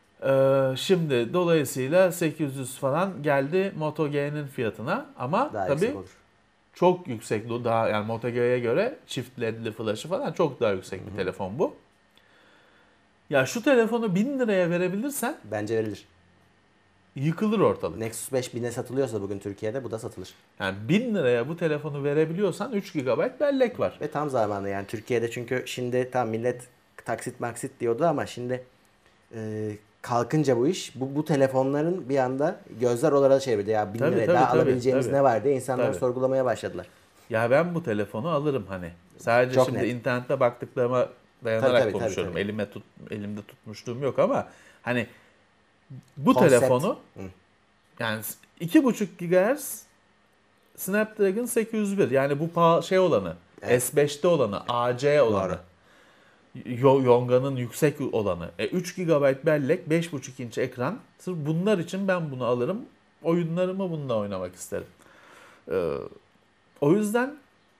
Şimdi dolayısıyla 800 falan geldi Moto G'nin fiyatına ama Daha tabii yüksek olur. çok yüksek, daha yani Moto G'ye göre çift ledli flash'ı falan çok daha yüksek bir telefon bu. Ya şu telefonu 1000 liraya verebilirsen Bence verilir. yıkılır ortalık. Nexus 5 1000'e satılıyorsa bugün Türkiye'de bu da satılır. Yani 1000 liraya bu telefonu verebiliyorsan 3 GB bellek var. Ve tam zamanı yani Türkiye'de çünkü şimdi tam millet taksit maksit diyordu ama şimdi kalkınca bu iş bu telefonların bir anda gözler oralara çevirdi. Ya 1000 Tabii, liraya tabii, daha tabii, alabileceğimiz tabii. ne var diye insanlar Tabii. sorgulamaya başladılar. Ya ben bu telefonu alırım hani. Sadece Çok şimdi net. internette baktıklarıma dayanarak Tabii, konuşuyorum. tabii. Elimde tutmuşluğum yok ama hani bu Konsept. telefonu yani 2,5 GHz Snapdragon 801 yani bu olanı, Evet. S5'te olanı, AC olanı. Doğru. Yonga'nın yüksek olanı. 3 GB bellek, 5.5 inç ekran. Sırf bunlar için ben bunu alırım. Oyunlarımı bununla oynamak isterim. O yüzden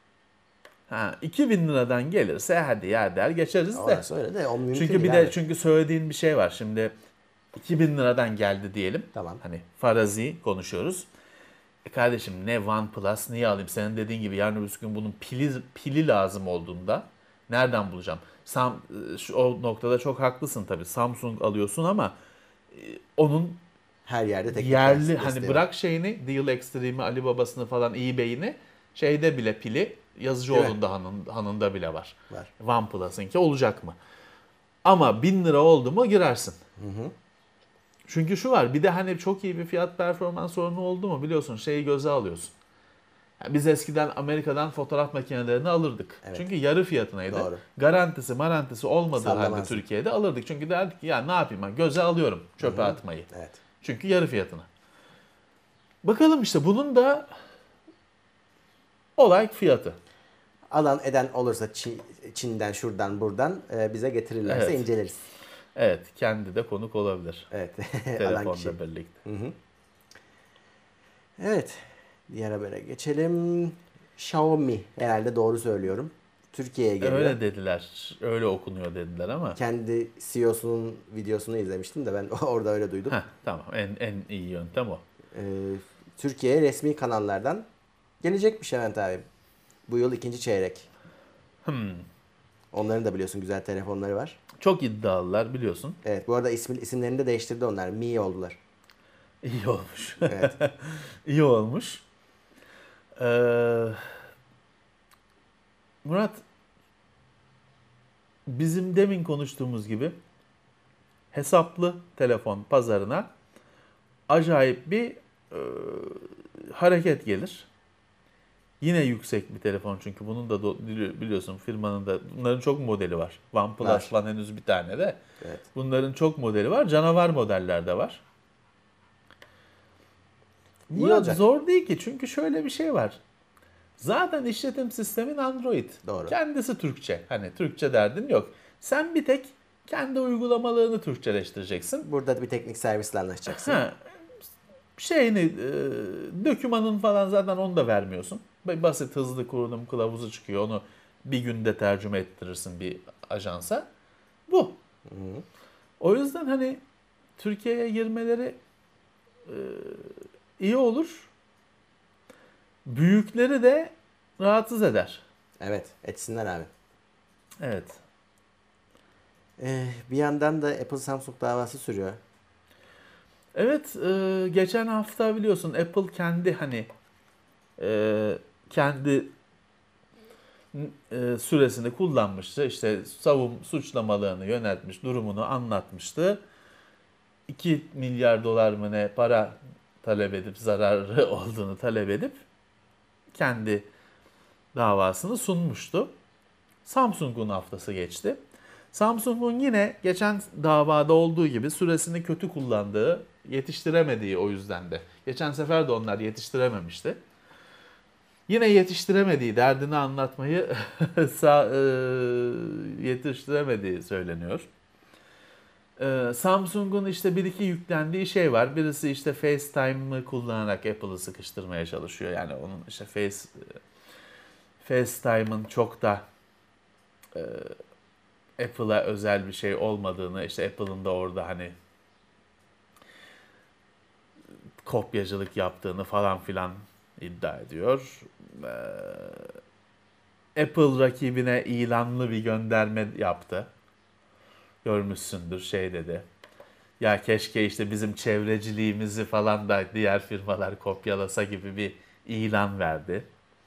2000 liradan gelirse hadi ya der geçeriz de. Orası öyle de o mümkün Çünkü değil bir de abi. çünkü söylediğin bir şey var. Şimdi 2000 liradan geldi diyelim. Tamam. Hani farazi konuşuyoruz. Kardeşim ne OnePlus niye alayım? Senin dediğin gibi yarın öbür gün bunun pili lazım olduğunda nereden bulacağım? O noktada çok haklısın tabii. Samsung alıyorsun ama onun Her yerde teknik yerli desteği hani var. bırak şeyini Deal Extreme'i, Alibaba'sını falan eBay'ini şeyde bile pili Yazıcıoğlu'nda hanında bile var. Var. OnePlus'ınki olacak mı? Ama 1000 lira oldu mu girersin. Çünkü şu var bir de hani çok iyi bir fiyat performans sorunu oldu mu biliyorsun şeyi göze alıyorsun. Yani biz eskiden Amerika'dan fotoğraf makinelerini alırdık. Evet. Çünkü yarı fiyatınaydı. Doğru. Garantisi olmadığı halde Sallamazsın. Türkiye'de alırdık. Çünkü derdik ki ya ne yapayım ben göze alıyorum çöpe atmayı. Evet. Çünkü yarı fiyatına. Bakalım işte bunun da olay fiyatı. Alan eden olursa Çin'den şuradan buradan bize getirirlerse Evet. inceleriz. Evet kendi de konuk olabilir. Evet. Alan kişi. Telefonla birlikte. Evet. Diğer habere geçelim. Xiaomi herhalde doğru söylüyorum. Türkiye'ye geliyor. Öyle dediler. Öyle okunuyor dediler ama. Kendi CEO'sunun videosunu izlemiştim de ben orada öyle duydum. Tamam en iyi yöntem o. Türkiye'ye resmi kanallardan gelecekmiş Levent abi. Bu yıl ikinci çeyrek. Onların da biliyorsun güzel telefonları var. Çok iddialılar biliyorsun. Evet bu arada isimlerini de değiştirdi onlar. Mi oldular. İyi olmuş. Evet. İyi olmuş. Murat, bizim demin konuştuğumuz gibi hesaplı telefon pazarına acayip bir hareket gelir. Yine yüksek bir telefon çünkü bunun da biliyorsun firmanın da bunların çok modeli var. OnePlus Var. falan henüz bir tane de. Evet. Bunların çok modeli var. Canavar modeller de var. İyi Murat olacak. zor değil ki çünkü şöyle bir şey var. Zaten işletim sistemin Android. Doğru. Kendisi Türkçe. Hani Türkçe derdin yok. Sen bir tek kendi uygulamalarını Türkçeleştireceksin. Burada bir teknik servisle anlaşacaksın. Dökümanın falan zaten onu da vermiyorsun. Basit hızlı kullanım kılavuzu çıkıyor. Onu bir günde tercüme ettirirsin bir ajansa. Bu. O yüzden hani Türkiye'ye girmeleri iyi olur. Büyükleri de rahatsız eder. Evet. Etsinler abi. Evet. Bir yandan da Apple Samsung davası sürüyor. Evet, geçen hafta biliyorsun Apple kendi kendi süresini kullanmıştı. İşte suçlamalarını yöneltmiş, durumunu anlatmıştı. 2 milyar dolar mı ne para talep edip zararı olduğunu talep edip kendi davasını sunmuştu. Samsung'un haftası geçti. Samsung'un yine geçen davada olduğu gibi süresini kötü kullandığı, yetiştiremediği o yüzden de. Geçen sefer de onlar yetiştirememişti. Yine yetiştiremediği, derdini anlatmayı yetiştiremediği söyleniyor. Samsung'un işte bir iki yüklendiği şey var. Birisi işte FaceTime'ı kullanarak Apple'ı sıkıştırmaya çalışıyor. Yani onun işte FaceTime'ın çok da Apple'a özel bir şey olmadığını, işte Apple'ın da orada hani kopyacılık yaptığını falan filan iddia ediyor. Apple rakibine ilanlı bir gönderme yaptı. Görmüşsündür şey dedi. Ya keşke işte bizim çevreciliğimizi falan da diğer firmalar kopyalasa gibi bir ilan verdi.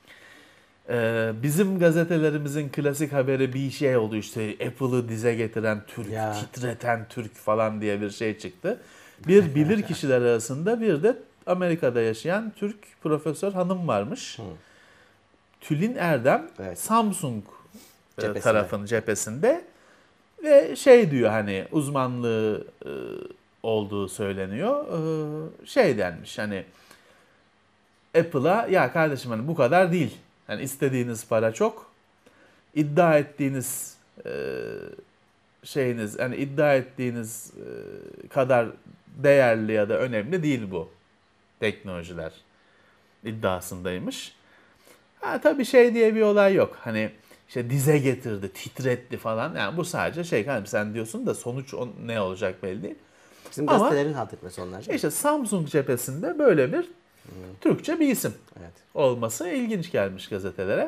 Bizim gazetelerimizin klasik haberi bir şey oldu işte Apple'ı dize getiren Türk, titreten Türk falan diye bir şey çıktı. Bir bilir kişiler arasında bir de Amerika'da yaşayan Türk profesör hanım varmış. Tülin Erdem Samsung tarafının cephesinde ve şey diyor hani uzmanlığı olduğu söyleniyor. Şey denmiş hani Apple'a ya kardeşim hani bu kadar değil. Yani istediğiniz para çok. İddia ettiğiniz şeyiniz, yani iddia ettiğiniz kadar değerli ya da önemli değil bu teknolojiler iddiasındaymış. Ha tabii şey diye bir olay yok. Hani işte dize getirdi, titretti falan. Yani bu sadece şey, hani sen diyorsun da sonuç ne olacak belli değil. Bizim gazetelerin halt etmesi onlar. İşte Samsung cephesinde böyle bir Türkçe bir isim olması ilginç gelmiş gazetelere.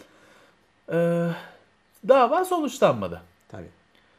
Dava sonuçlanmadı. Tabii.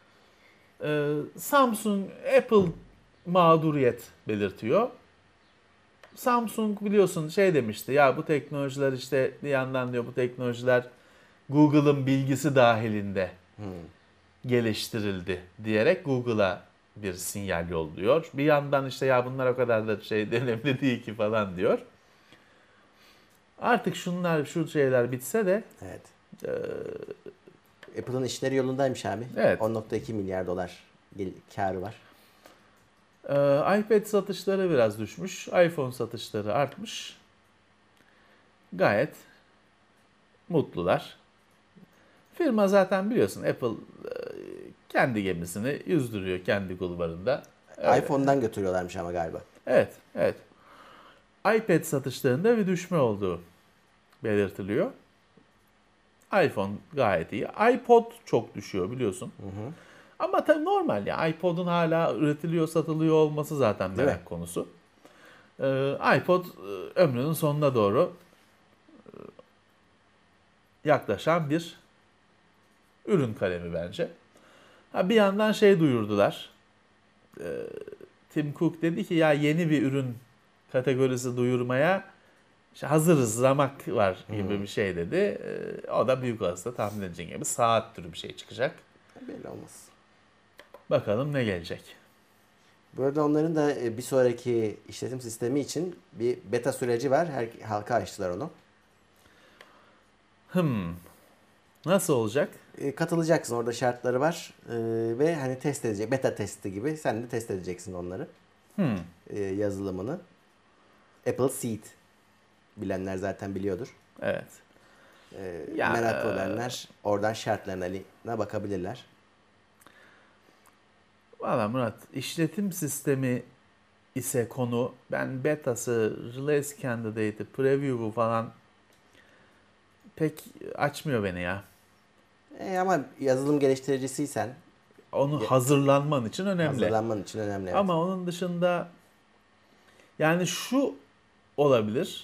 Samsung, Apple mağduriyet belirtiyor. Samsung biliyorsun şey demişti, ya bu teknolojiler işte bir yandan diyor bu teknolojiler Google'ın bilgisi dahilinde geliştirildi diyerek Google'a bir sinyal yolluyor. Bir yandan işte ya bunlar o kadar da şey önemli değil ki falan diyor. Artık şu şeyler bitse de evet. Apple'ın işleri yolundaymış abi. Evet. 10.2 milyar dolar kârı var. iPad satışları biraz düşmüş. iPhone satışları artmış. Gayet mutlular. Firma zaten biliyorsun Apple kendi gemisini yüzdürüyor kendi kulvarında. iPhone'dan götürüyorlarmış ama galiba. Evet, evet. iPad satışlarında bir düşme olduğu belirtiliyor. iPhone gayet iyi. iPod çok düşüyor biliyorsun. Ama tabii normal ya. iPod'un hala üretiliyor, satılıyor olması zaten merak konusu. iPod ömrünün sonuna doğru yaklaşan bir ürün kalemi bence. Bir yandan şey duyurdular. Tim Cook dedi ki ya yeni bir ürün kategorisi duyurmaya işte hazırız, zamak var gibi bir şey dedi. O da büyük olasılıkla tahmin edeceğin gibi saat türü bir şey çıkacak. Belli olmaz. Bakalım ne gelecek. Bu arada onların da bir sonraki işletim sistemi için bir beta süreci var. Halka açtılar onu. Nasıl olacak? Katılacaksın. Orada şartları var. Ve hani test edecek. Beta testi gibi. Sen de test edeceksin onları. Yazılımını. Apple Seed. Bilenler zaten biliyordur. Evet. Meraklı olanlar oradan şartlarına bakabilirler. Valla Murat, işletim sistemi ise konu, ben betası, release candidate'i, preview'u falan pek açmıyor beni ya. Ama yazılım geliştiricisiysen Onu hazırlanman için önemli. Hazırlanman için önemli. Evet. Ama onun dışında yani şu olabilir.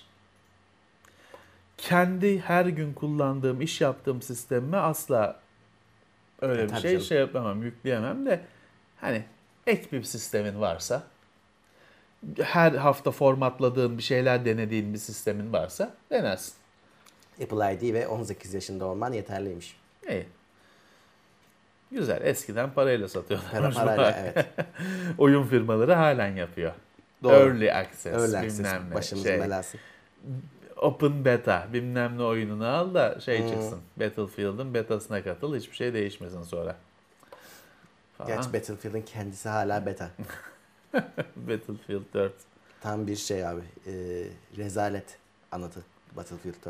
Kendi her gün kullandığım, iş yaptığım sistemime asla öyle bir şey yapamam, yükleyemem de hani ek bir sistemin varsa, her hafta formatladığın bir şeyler denediğin bir sistemin varsa denersin. Apple ID ve 18 yaşında olman yeterliymiş. İyi. Güzel. Eskiden parayla satıyorlar. Parayla evet. Oyun firmaları halen yapıyor. Doğru. Early access, Early bilmem access. ne. Başımızın belası. Open beta, bilmem ne oyununu al da çıksın. Battlefield'ın betasına katıl, hiçbir şey değişmesin sonra. Gerçi Battlefield'ın kendisi hala beta. Battlefield 4. Tam bir şey abi. Rezalet anıtı Battlefield 4.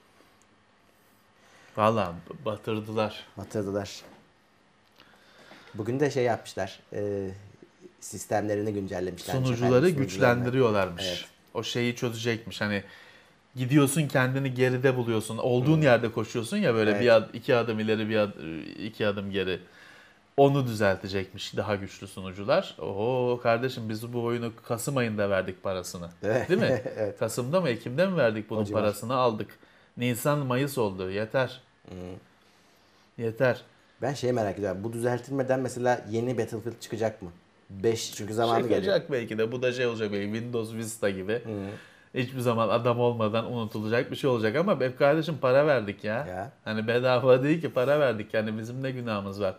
Valla batırdılar. Batırdılar. Bugün de şey yapmışlar. Sistemlerini güncellemişler. Sunucuları güçlendiriyorlarmış. Evet. O şeyi çözecekmiş. Hani gidiyorsun kendini geride buluyorsun. Olduğun yerde koşuyorsun ya böyle iki adım ileri iki adım geri. Onu düzeltecekmiş daha güçlü sunucular. Oho kardeşim biz bu oyunu Kasım ayında verdik parasını. Evet. Değil mi? Evet. Kasım'da mı Ekim'de mi verdik bunun parasını aldık. Nisan Mayıs oldu. Yeter. Yeter. Ben merak ediyorum. Bu düzeltilmeden mesela yeni Battlefield çıkacak mı? 5 çünkü zamanı geliyor. Çıkacak belki de. Bu da olacak belki. Windows Vista gibi. Hiçbir zaman adam olmadan unutulacak bir şey olacak ama kardeşim para verdik ya. Hani bedava değil ki, para verdik. Yani bizim ne günahımız var.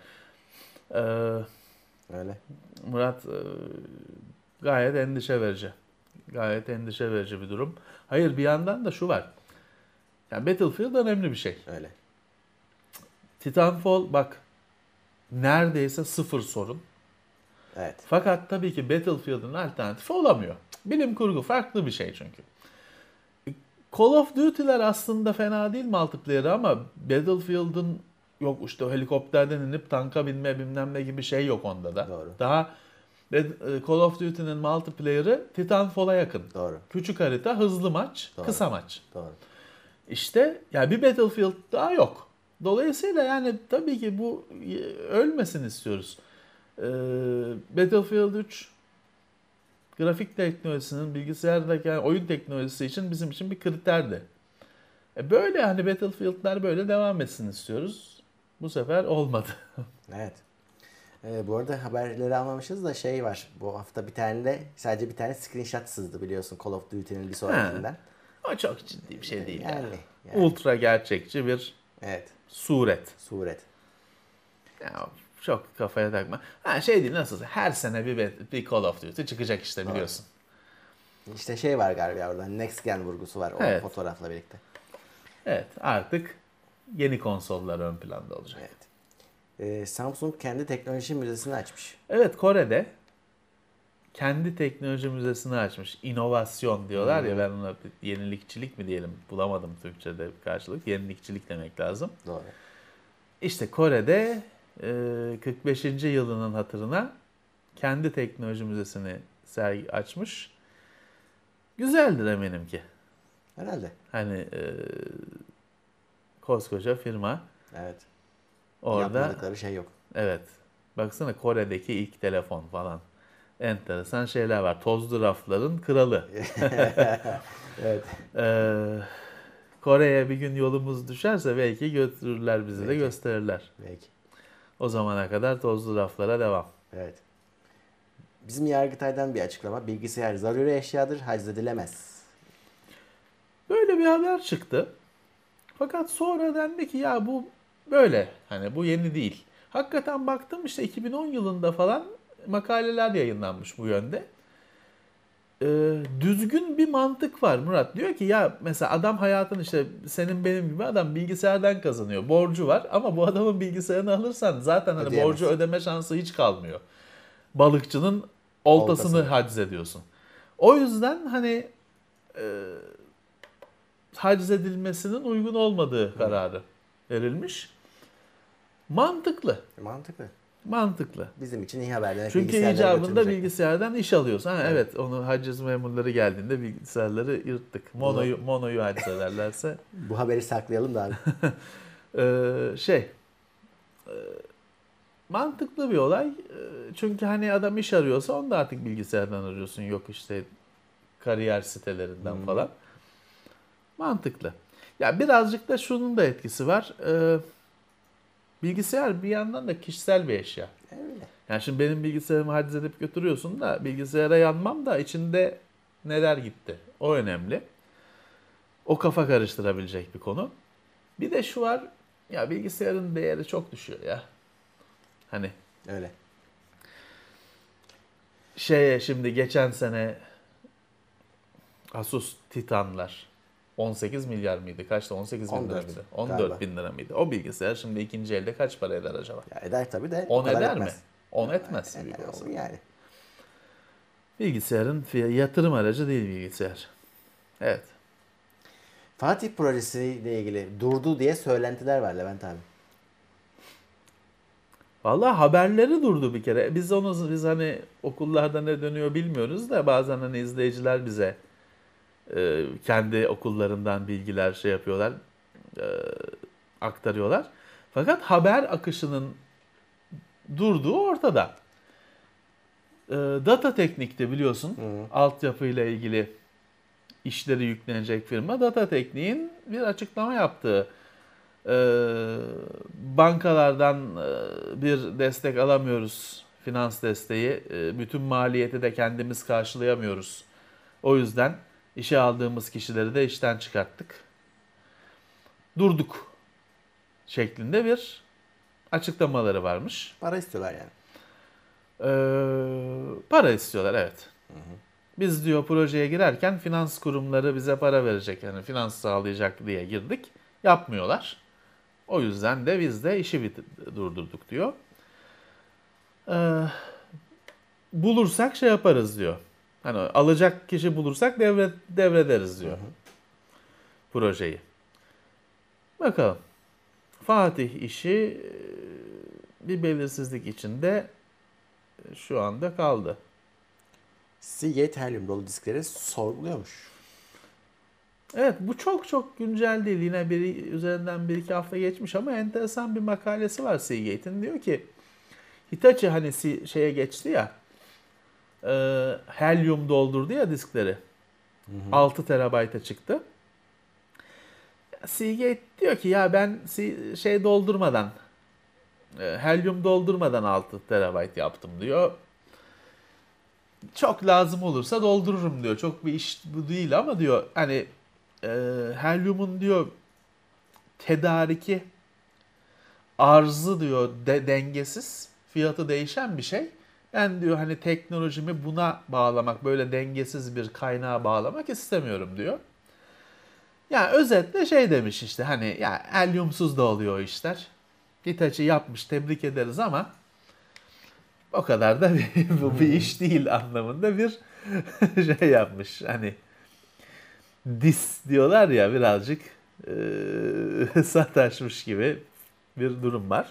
Öyle. Murat gayet endişe verici. Gayet endişe verici bir durum. Hayır bir yandan da şu var. Yani Battlefield önemli bir şey. Öyle. Titanfall bak neredeyse sıfır sorun. Evet. Fakat tabii ki Battlefield'ın alternatifi olamıyor. Bilim kurgu farklı bir şey çünkü. Call of Duty'ler aslında fena değil multiplayer'ı ama Battlefield'ın yok işte helikopterden inip tanka binme bilmem ne gibi şey yok onda da. Doğru. Daha Call of Duty'nin multiplayer'ı Titanfall'a yakın. Doğru. Küçük harita, hızlı maç, Doğru. kısa maç. Doğru. İşte yani bir Battlefield daha yok. Dolayısıyla yani tabii ki bu ölmesin istiyoruz. Battlefield 3 grafik teknolojisinin bilgisayardaki yani oyun teknolojisi için bizim için bir kriterdi. Böyle hani Battlefield'ler böyle devam etsin istiyoruz. Bu sefer olmadı. Evet. Bu arada haberleri almamışız da şey var. Bu hafta sadece bir tane screenshot sızdı biliyorsun Call of Duty'nin bir sonrakinden. O çok ciddi bir şey değil Yani. Ultra gerçekçi bir Evet. suret. Ya, Çok kafaya takma. Şey değil nasıl? Her sene bir Call of Duty çıkacak işte biliyorsun. İşte şey var galiba orada. Next Gen vurgusu var o fotoğrafla birlikte. Evet artık yeni konsollar ön planda olacak. Evet. Samsung kendi teknoloji müzesini açmış. Evet Kore'de kendi teknoloji müzesini açmış. İnovasyon diyorlar ya ben ona yenilikçilik mi diyelim bulamadım Türkçe'de karşılık. Yenilikçilik demek lazım. Doğru. İşte Kore'de 45. yılının hatırına kendi teknoloji müzesini açmış. Güzeldir eminim ki. Herhalde. Hani koskoca firma. Evet. Orada yapmadıkları şey yok. Evet. Baksana Kore'deki ilk telefon falan. Enteresan şeyler var. Tozlu rafların kralı. Evet. Kore'ye bir gün yolumuz düşerse belki götürürler bizi de gösterirler. Belki. O zamana kadar tozlu raflara devam. Evet. Bizim Yargıtay'dan bir açıklama. Bilgisayar zaruri eşyadır, haczedilemez. Böyle bir haber çıktı. Fakat sonra dendi ki ya bu böyle. Hani bu yeni değil. Hakikaten baktım işte 2010 yılında falan makaleler yayınlanmış bu yönde. Düzgün bir mantık var Murat. Diyor ki ya mesela adam hayatın işte senin benim gibi adam bilgisayardan kazanıyor. Borcu var ama bu adamın bilgisayarını alırsan zaten hani borcu ödeme şansı hiç kalmıyor. Balıkçının oltasını haciz ediyorsun. O yüzden hani haciz edilmesinin uygun olmadığı kararı verilmiş. Mantıklı. Mantıklı. Bizim için iyi haber. Çünkü icabında bilgisayardan iş alıyorsun. Evet onu haciz memurları geldiğinde bilgisayarları yırttık. Monoyu haciz ederlerse. Bu haberi saklayalım da abi. Mantıklı bir olay. Çünkü hani adam iş arıyorsa onu da artık bilgisayardan arıyorsun. Yok işte kariyer sitelerinden falan. Mantıklı. Ya birazcık da şunun da etkisi var. Bilgisayar bir yandan da kişisel bir eşya. Öyle. Yani şimdi benim bilgisayarımı haciz edip götürüyorsun da bilgisayara yanmam da içinde neler gitti. O önemli. O kafa karıştırabilecek bir konu. Bir de şu var. Ya bilgisayarın değeri çok düşüyor ya. Hani. Öyle. Şimdi geçen sene Asus Titan'lar 18 milyar mıydı? Kaçtı? 18 bin lira mıydı? 14 bin lira mıydı? O bilgisayar şimdi ikinci elde kaç para eder acaba? Ya eder tabii de. 10 eder mi? 10 etmez. Yani. Bilgisayarın yatırım aracı değil bilgisayar. Evet. Fatih projesiyle ilgili durdu diye söylentiler var Levent abi. Vallahi haberleri durdu bir kere. Biz hani okullarda ne dönüyor bilmiyoruz da bazen hani izleyiciler bize kendi okullarından bilgiler yapıyorlar, aktarıyorlar. Fakat haber akışının durduğu ortada. Data Teknik'te biliyorsun altyapıyla ilgili işleri yüklenecek firma Data Teknik'in bir açıklama yaptığı. Bankalardan bir destek alamıyoruz, finans desteği. Bütün maliyeti de kendimiz karşılayamıyoruz. O yüzden işe aldığımız kişileri de işten çıkarttık. Durduk şeklinde bir açıklamaları varmış. Para istiyorlar yani. Para istiyorlar evet. Biz diyor projeye girerken finans kurumları bize para verecek yani finans sağlayacak diye girdik. Yapmıyorlar. O yüzden de biz de işi durdurduk diyor. Bulursak yaparız diyor. Hani alacak kişi bulursak devrederiz diyor. Projeyi. Bakalım. Fatih işi bir belirsizlik içinde şu anda kaldı. Seagate helyum dolu diskleri sorguluyormuş. Evet, bu çok güncel değil. Yine üzerinden 1-2 hafta geçmiş ama enteresan bir makalesi var Seagate'in. Diyor ki Hitachi hani şeye geçti ya, helyum doldurdu ya diskleri. 6 terabayta çıktı. Seagate diyor ki ya ben şey doldurmadan, helyum doldurmadan 6 terabayt yaptım diyor. Çok lazım olursa doldururum diyor. Çok bir iş bu değil ama diyor hani helyumun diyor tedariki arzı diyor dengesiz, fiyatı değişen bir şey. Ben diyor hani teknolojimi buna bağlamak, böyle dengesiz bir kaynağa bağlamak istemiyorum diyor. Yani özetle şey demiş işte hani ya helyumsuz da oluyor o işler. Hitachi yapmış, tebrik ederiz ama o kadar da bu bir iş değil anlamında bir şey yapmış. Hani dis diyorlar ya, birazcık sataşmış gibi bir durum var.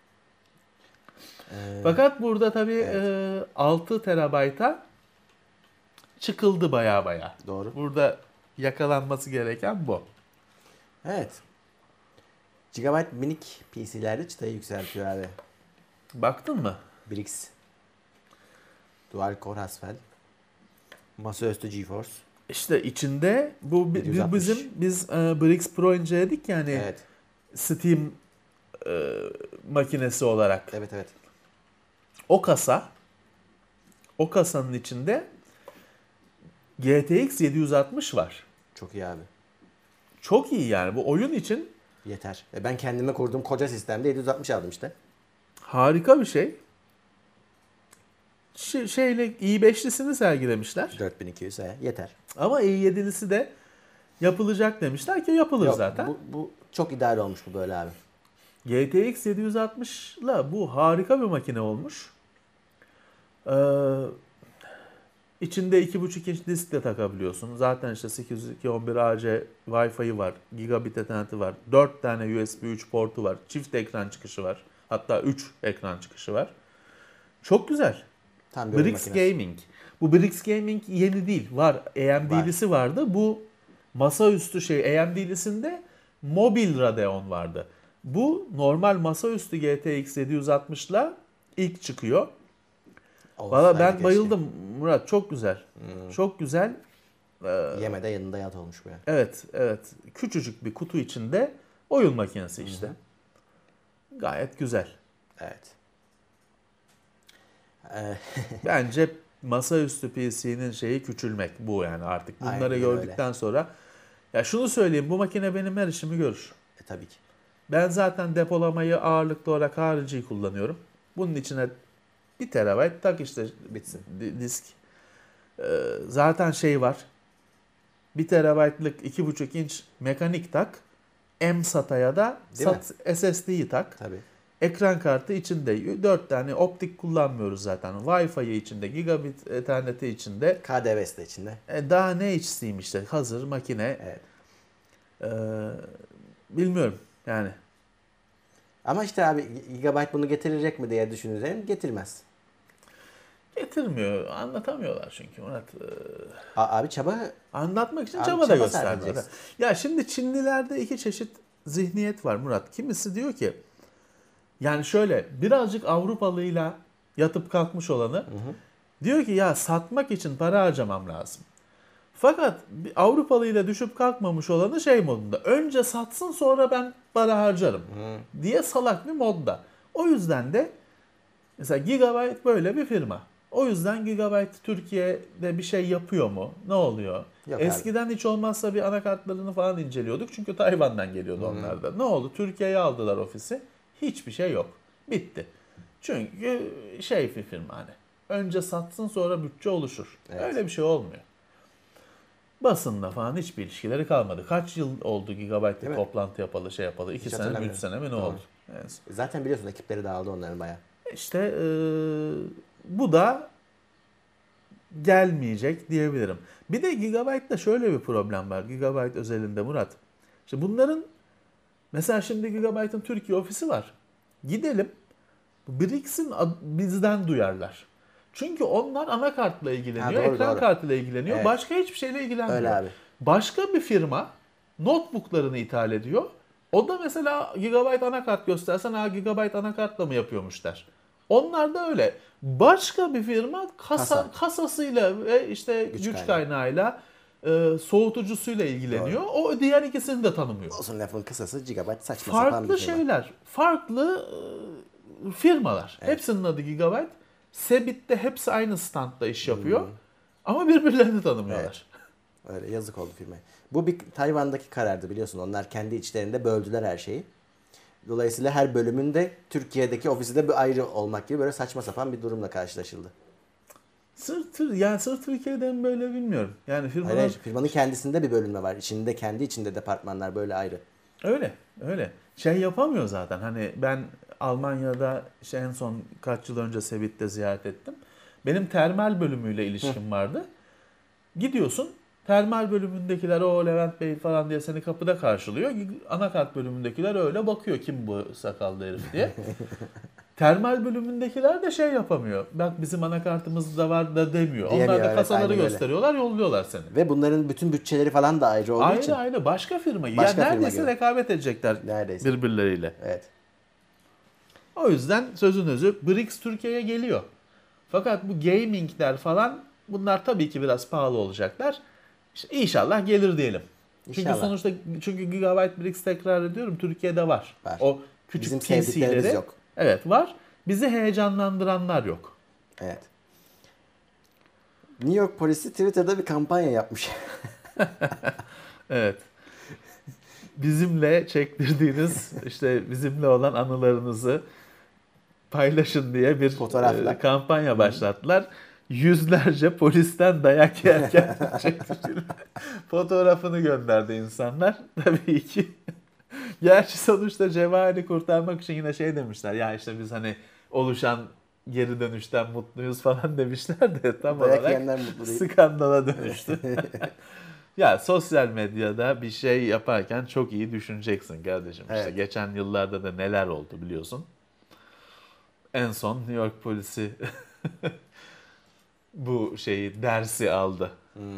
Fakat burada tabii 6 terabayta çıkıldı baya. Doğru. Burada yakalanması gereken bu. Evet. Gigabyte minik PC'lerde çıtayı yükseltiyor abi. Baktın mı? Brix. Dual Core Haswell. Masaüstü GeForce. İşte içinde bu 760. biz Brix Pro inceledik yani Evet. Steam makinesi olarak. Evet. O kasanın içinde GTX 760 var. Çok iyi abi. Çok iyi yani bu oyun için Yeter. Ben kendime kurduğum koca sistemde 760 aldım işte. harika bir şey. Şeyle i5'lisini sergilemişler. 4200 yeter. Ama i7'lisi de yapılacak demişler ki yapılır Yok, zaten. Bu çok ideal olmuş bu böyle abi. GTX 760'la bu harika bir makine olmuş. İçinde 2.5 inç disk de takabiliyorsun. Zaten işte 802.11ac Wi-Fi'yi var. Gigabit Ethernet'i var. 4 tane USB 3 portu var. Çift ekran çıkışı var. Hatta 3 ekran çıkışı var. Çok güzel. Tam bir oyun Brix makinesi. Gaming. Bu Brix Gaming yeni değil. Var. AMD'lisi vardı. Bu masaüstü AMD'lisinde mobil Radeon vardı. Bu normal masaüstü GTX 760'la ilk çıkıyor. Valla ben bayıldım Murat. Çok güzel. Çok güzel. Yemede yanında yat olmuş bu ya. Evet. Küçücük bir kutu içinde oyun makinesi işte. Gayet güzel. Evet. Bence masaüstü PC'nin şeyi küçülmek bu yani artık. Bunları Aynen gördükten öyle. sonra ya şunu söyleyeyim, bu makine benim her işimi görür. Tabii ki. Ben zaten depolamayı ağırlıklı olarak harici kullanıyorum. Bunun içine 1 terabayt tak işte Bitsin. disk. Zaten şey var. 1 terabaytlık 2.5 inç mekanik tak. M-SATA'ya da SSD'yi tak. Tabii. Ekran kartı içinde. 4 tane optik kullanmıyoruz zaten. Wi-Fi'yi içinde, gigabit ethernet'i içinde. KDV'si de içinde. Daha ne içsiyim işte. Hazır makine. Evet. Bilmiyorum yani. Ama işte abi Gigabyte bunu getirecek mi diye düşünürsen getirmez. Getirmiyor. Anlatamıyorlar çünkü Murat. Abi çaba Anlatmak için Abi çaba da çaba göstermiyorlar. sarf Ya şimdi Çinlilerde 2 çeşit zihniyet var Murat. Kimisi diyor ki yani şöyle birazcık Avrupalıyla yatıp kalkmış olanı diyor ki ya satmak için para harcamam lazım. Fakat Avrupalıyla düşüp kalkmamış olanı şey modunda. Önce satsın sonra ben para harcarım diye salak bir modda. O yüzden de mesela Gigabyte böyle bir firma. O yüzden Gigabyte Türkiye'de bir şey yapıyor mu? Ne oluyor? Yok Eskiden hiç olmazsa bir anakartlarını falan inceliyorduk. Çünkü Tayvan'dan geliyordu onlar da. Ne oldu? Türkiye'ye aldılar ofisi. Hiçbir şey yok. Bitti. Çünkü şey bir firma hani. Önce satsın sonra bütçe oluşur. Evet. Öyle bir şey olmuyor. Basınla falan hiçbir ilişkileri kalmadı. Kaç yıl oldu Gigabyte'le toplantı yapalı, şey yapalı? 2 sene mi 3 sene mi ne oldu? Evet. Zaten biliyorsun ekipleri dağıldı onların bayağı. İşte bu da gelmeyecek diyebilirim. Bir de Gigabyte'da şöyle bir problem var. Gigabyte özelinde Murat. İşte bunların Mesela şimdi Gigabyte'ın Türkiye ofisi var. Gidelim. BRICS'in bizden duyarlar. Çünkü onlar anakartla ilgileniyor, doğru, ekran doğru. kartıyla ilgileniyor. Evet. Başka hiçbir şeyle ilgilenmiyor. Öyle abi. Başka bir firma notebooklarını ithal ediyor. O da mesela Gigabyte anakart göstersen Gigabyte anakartla mı yapıyormuş der. Onlar da öyle. Başka bir firma kasasıyla ve işte güç kaynağıyla soğutucusuyla ilgileniyor. Doğru. O diğer ikisini de tanımıyor. Olsun lafın kısası Gigabyte saçma sapan bir Farklı firma. şeyler, farklı firmalar. Evet. Hepsinin adı Gigabyte. Sebit'te hepsi aynı standda iş yapıyor. Ama birbirlerini tanımıyorlar. Evet. Öyle yazık oldu firmaya. Bu bir Tayvan'daki karardı biliyorsun. Onlar kendi içlerinde böldüler her şeyi. Dolayısıyla her bölümünde Türkiye'deki ofisi de bir ayrı olmak gibi böyle saçma sapan bir durumla karşılaşıldı. Sırf Türkiye'de mi böyle bilmiyorum. Yani firmanın kendisinde bir bölümü var. Kendi içinde departmanlar böyle ayrı. Öyle. Şey yapamıyor zaten. Hani ben Almanya'da en son kaç yıl önce Sebit'te ziyaret ettim. Benim termal bölümüyle ilişkim vardı. Gidiyorsun, termal bölümündekiler o Levent Bey falan diye seni kapıda karşılıyor. Anakart bölümündekiler öyle bakıyor, kim bu sakallı herif diye. Termal bölümündekiler de şey yapamıyor. Bak bizim anakartımız da var da demiyor. Diyemiyor, onlar da kasaları evet, gösteriyorlar, yolluyorlar seni. Ve bunların bütün bütçeleri falan da ayrı olduğu için. Ayrı başka firma. Başka yani firma neredeyse gibi. rekabet edecekler birbirleriyle. Evet. O yüzden sözün özü BRICS Türkiye'ye geliyor. Fakat bu gamingler falan bunlar tabii ki biraz pahalı olacaklar. İşte inşallah gelir diyelim. Çünkü sonuçta Gigabyte BRICS tekrar ediyorum Türkiye'de var. O küçük bizim sevdiklerimiz yok. Evet var. Bizi heyecanlandıranlar yok. Evet. New York polisi Twitter'da bir kampanya yapmış. Evet. Bizimle çektirdiğiniz işte bizimle olan anılarınızı paylaşın diye bir kampanya başlattılar. Yüzlerce polisten dayak yerken fotoğrafını gönderdi insanlar. Tabii ki. Gerçi sonuçta Cevahir'i kurtarmak için yine şey demişler. Ya işte biz hani oluşan geri dönüşten mutluyuz falan demişler de tam olarak skandala dönüştü. Ya sosyal medyada bir şey yaparken çok iyi düşüneceksin kardeşim. Evet. İşte geçen yıllarda da neler oldu biliyorsun. En son New York polisi bu dersi aldı.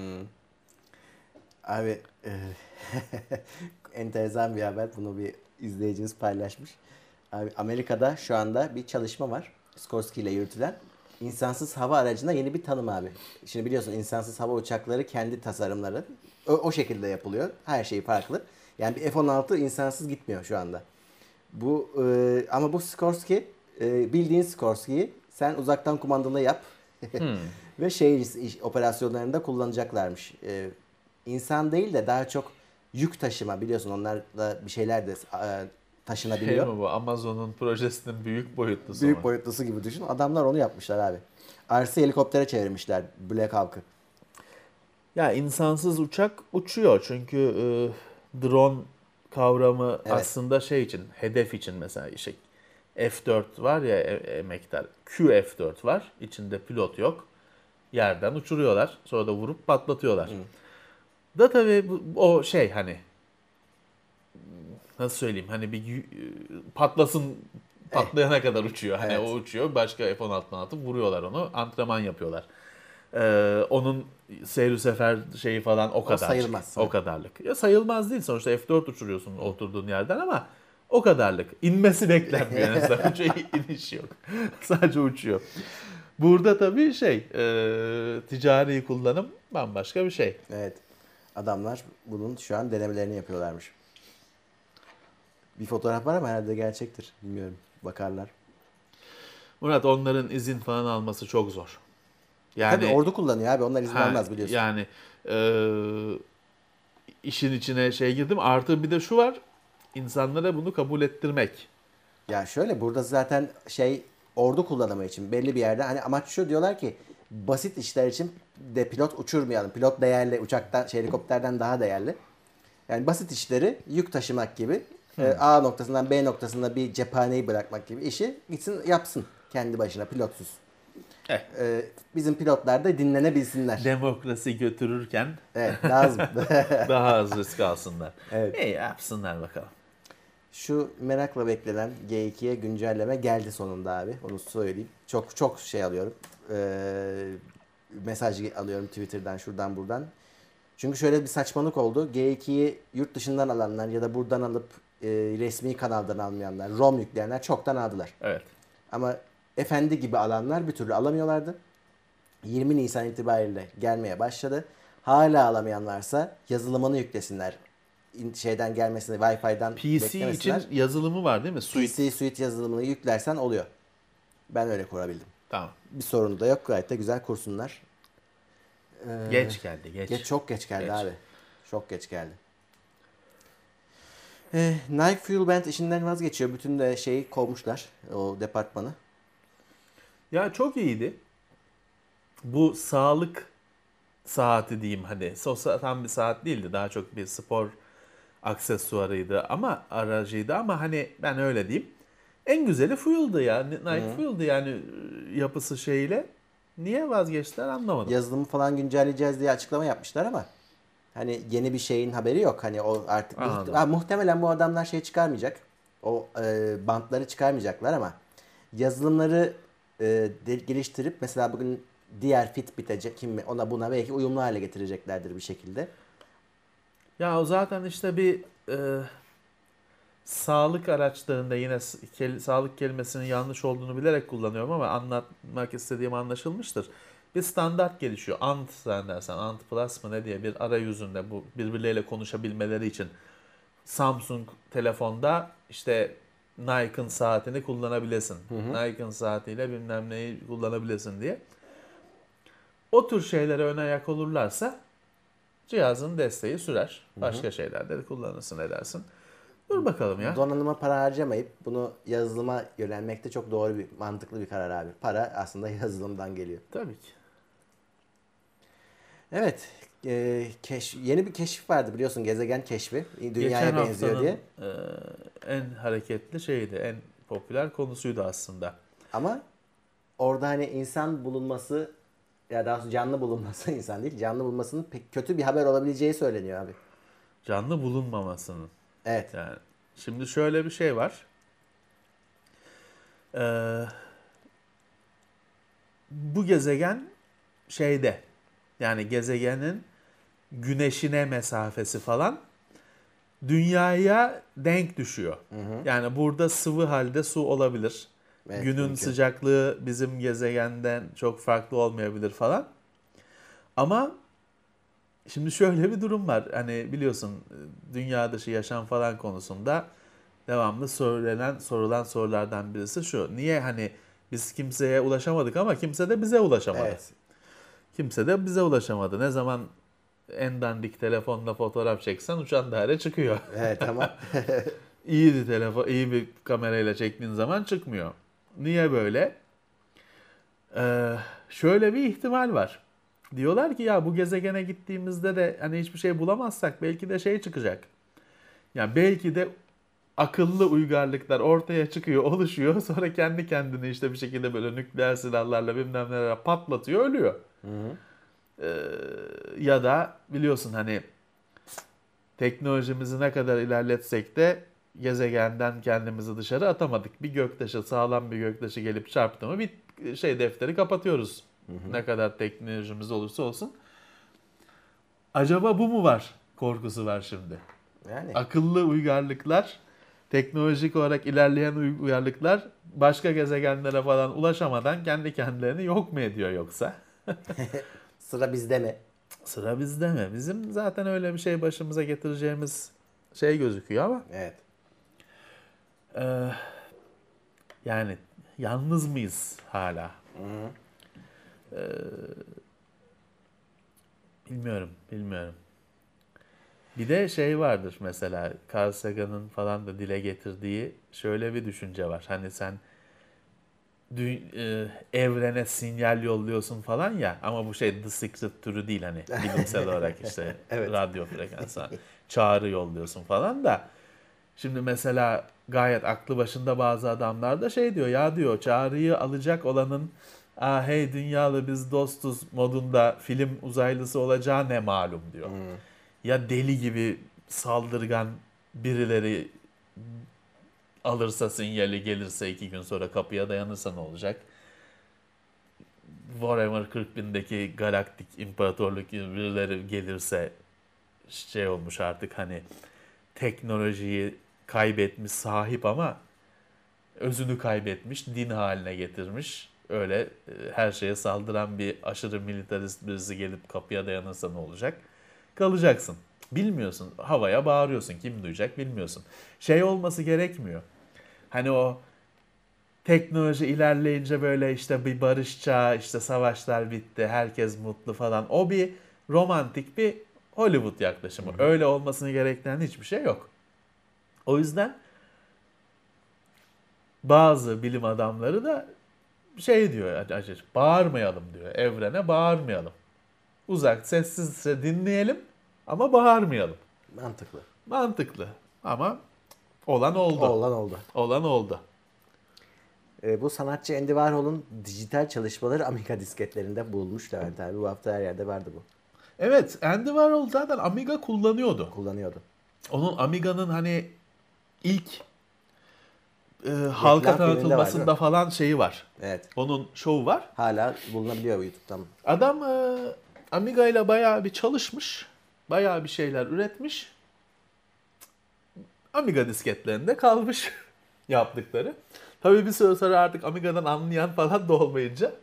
Abi enteresan bir haber. Bunu bir izleyiciniz paylaşmış. Abi Amerika'da şu anda bir çalışma var. Sikorsky ile yürütülen. İnsansız hava aracına yeni bir tanım abi. Şimdi biliyorsun insansız hava uçakları kendi tasarımları. O şekilde yapılıyor. Her şey farklı. Yani bir F-16 insansız gitmiyor şu anda. Ama bu Sikorsky bildiğin Sikorsky'yi sen uzaktan kumandalı yap. Ve operasyonlarında kullanacaklarmış. İnsan değil de daha çok yük taşıma biliyorsun onlar da bir şeyler de taşınabiliyor. Şey mi bu? Amazon'un projesinin büyük boyutlusu Büyük boyutlusu gibi düşün. Adamlar onu yapmışlar abi. RC helikoptere çevirmişler Black Hawk'ı. Ya insansız uçak uçuyor çünkü drone kavramı aslında için, hedef için mesela F4 var ya emektar. QF4 var. İçinde pilot yok. Yerden uçuruyorlar. Sonra da vurup patlatıyorlar. Da tabii o hani nasıl söyleyeyim hani bir patlayana kadar uçuyor. Hani o uçuyor. Başka F-16'dan atıp vuruyorlar onu. Antrenman yapıyorlar. Onun seyir sefer falan o kadar. Sayılmaz. O kadarlık. Ya sayılmaz değil sonuçta F4 uçuruyorsun oturduğun yerden ama o kadarlık. İnmesi beklenmiyor. Yani iniş yok. Sadece uçuyor. Burada tabii ticari kullanım bambaşka bir şey. Evet. Adamlar bunun şu an denemelerini yapıyorlarmış. Bir fotoğraf var ama herhalde gerçektir. Bilmiyorum. Bakarlar. Murat onların izin falan alması çok zor. Yani, tabii ordu kullanıyor abi. Onlar izin almaz biliyorsun. Yani işin içine girdim. Artı bir de şu var. İnsanlara bunu kabul ettirmek. Ya şöyle burada zaten ordu kullanımı için belli bir yerde hani amaç şu diyorlar ki basit işler için de pilot uçurmayalım. Pilot değerli. Uçaktan helikopterden daha değerli. Yani basit işleri yük taşımak gibi A noktasından B noktasına bir cephaneyi bırakmak gibi işi gitsin yapsın kendi başına pilotsuz. Bizim pilotlar da dinlenebilsinler. Demokrasi götürürken evet, lazım. daha az risk alsınlar. Evet. Yapsınlar bakalım. Şu merakla beklenen G2'ye güncelleme geldi sonunda abi. Onu söyleyeyim. Çok çok şey alıyorum. Mesaj alıyorum Twitter'dan, şuradan buradan. Çünkü şöyle bir saçmalık oldu. G2'yi yurt dışından alanlar ya da buradan alıp resmi kanaldan almayanlar, ROM yükleyenler çoktan aldılar. Evet. Ama efendi gibi alanlar bir türlü alamıyorlardı. 20 Nisan itibariyle gelmeye başladı. Hala alamayanlarsa yazılımını yüklesinler. Şeyden gelmesini, Wi-Fi'den PC beklemesinler. için yazılımı var değil mi? PC Suite yazılımını yüklersen oluyor. Ben öyle kurabildim. Tamam. Bir sorunu da yok. Gayet de güzel kursunlar. Geç geldi. Geç. Çok geç geldi abi. Çok geç geldi. Nike Fuel Band işinden vazgeçiyor. Bütün de şeyi kovmuşlar. O departmanı. Ya çok iyiydi. Bu sağlık saati diyeyim hadi. Tam bir saat değildi. Daha çok bir spor aksesuarıydı ama aracıydı ama hani ben öyle diyeyim. En güzeli Fuel'dı ya. Nike Fuel'dı yani yapısı şeyle. Niye vazgeçtiler anlamadım. Yazılımı falan güncelleyeceğiz diye açıklama yapmışlar ama hani yeni bir şeyin haberi yok. Hani o artık muhtemelen bu adamlar şey çıkarmayacak. O bantları çıkarmayacaklar ama yazılımları geliştirip mesela bugün diğer Fitbit'e ona buna belki uyumlu hale getireceklerdir bir şekilde. Ya o zaten işte bir sağlık araçlarında yine sağlık kelimesinin yanlış olduğunu bilerek kullanıyorum ama anlatmak istediğim anlaşılmıştır. Bir standart gelişiyor. Ant zannedersen, Ant Plus mı ne diye bir arayüzünde bu birbirleriyle konuşabilmeleri için Samsung telefonda işte Nike'ın saatini kullanabilesin. Nike'ın saatiyle bilmem neyi kullanabilesin diye. O tür şeylere ön ayak olurlarsa cihazın desteği sürer. Başka şeylerde de kullanırsın edersin. Dur bakalım ya. Donanıma para harcamayıp bunu yazılıma yönelmek de çok doğru mantıklı bir karar abi. Para aslında yazılımdan geliyor. Tabii ki. Evet. Yeni bir keşif vardı biliyorsun, gezegen keşfi. Dünyaya benziyor diye. En hareketli şeydi, en popüler konusuydu aslında. Ama orada hani insan bulunması ya daha doğrusu canlı bulunması, insan değil, canlı bulunmasının pek kötü bir haber olabileceği söyleniyor abi. Canlı bulunmamasının. Evet. Yani şimdi şöyle bir şey var. Bu gezegen şeyde, yani gezegenin güneşine mesafesi falan dünyaya denk düşüyor. Yani burada sıvı halde su olabilir. Evet, Günün mümkün. sıcaklığı bizim gezegenden çok farklı olmayabilir falan. Ama şimdi şöyle bir durum var. Hani biliyorsun dünya dışı yaşam falan konusunda devamlı sorulan sorulardan birisi şu. Niye hani biz kimseye ulaşamadık ama kimse de bize ulaşamadı. Evet. Kimse de bize ulaşamadı. Ne zaman en dandik telefonla fotoğraf çeksen uçan daire çıkıyor. Evet ama iyi bir kamerayla çektiğin zaman çıkmıyor. Niye böyle? Şöyle bir ihtimal var. Diyorlar ki ya bu gezegene gittiğimizde de hani hiçbir şey bulamazsak belki de şey çıkacak. Yani belki de akıllı uygarlıklar ortaya çıkıyor, oluşuyor. Sonra kendi kendini işte bir şekilde böyle nükleer silahlarla bilmem neler patlatıyor, ölüyor. Ya da biliyorsun hani teknolojimizi ne kadar ilerletsek de gezegenden kendimizi dışarı atamadık. Bir göktaşı, sağlam bir göktaşı gelip çarptı mı bir defteri kapatıyoruz. Ne kadar teknolojimiz olursa olsun. Acaba bu mu var? Korkusu var şimdi. yani Akıllı uygarlıklar, teknolojik olarak ilerleyen uygarlıklar başka gezegenlere falan ulaşamadan kendi kendilerini yok mu ediyor yoksa? sıra bizde mi? Sıra bizde mi? Bizim zaten öyle bir şey başımıza getireceğimiz şey gözüküyor ama Evet. yani yalnız mıyız hala? Bilmiyorum. Bir de şey vardır mesela Carl Sagan'ın falan da dile getirdiği şöyle bir düşünce var. Hani sen evrene sinyal yolluyorsun falan ya ama bu The Secret türü değil hani bilimsel olarak işte Evet. radyo frekansı çağrı yolluyorsun falan da. Şimdi mesela gayet aklı başında bazı adamlar da diyor ya diyor çağrıyı alacak olanın hey dünyalı biz dostuz modunda film uzaylısı olacağı ne malum diyor. Ya deli gibi saldırgan birileri alırsa sinyali, gelirse 2 gün sonra kapıya dayanırsa ne olacak? Warhammer 40.000'deki galaktik imparatorluk birileri gelirse şey olmuş artık, hani teknolojiyi kaybetmiş, sahip ama özünü kaybetmiş, din haline getirmiş. Öyle her şeye saldıran bir aşırı militarist birisi gelip kapıya dayanırsa ne olacak? Kalacaksın. Bilmiyorsun. Havaya bağırıyorsun. Kim duyacak bilmiyorsun. Şey olması gerekmiyor. Hani o teknoloji ilerleyince böyle işte bir barış çağı, işte savaşlar bitti, herkes mutlu falan. O bir romantik bir Hollywood yaklaşımı. Öyle olmasını gerektiren hiçbir şey yok. O yüzden bazı bilim adamları da şey diyor, bağırmayalım diyor. Evrene bağırmayalım. Uzak, sessizce dinleyelim ama bağırmayalım. Mantıklı. Mantıklı ama olan oldu. Olan oldu. Bu sanatçı Andy Warhol'un dijital çalışmaları Amiga disketlerinde bulunmuş Levent abi. Bu hafta her yerde vardı bu. Evet, Andy Warhol zaten Amiga kullanıyordu. Onun Amiga'nın hani ilk halka tanıtılmasında falan şeyi var. Evet. Onun şovu var. Hala bulunabiliyor YouTube'dan. Adam Amiga ile bayağı bir çalışmış. Bayağı bir şeyler üretmiş. Amiga disketlerinde kalmış yaptıkları. Tabii bir süre sonra artık Amiga'dan anlayan falan da olmayınca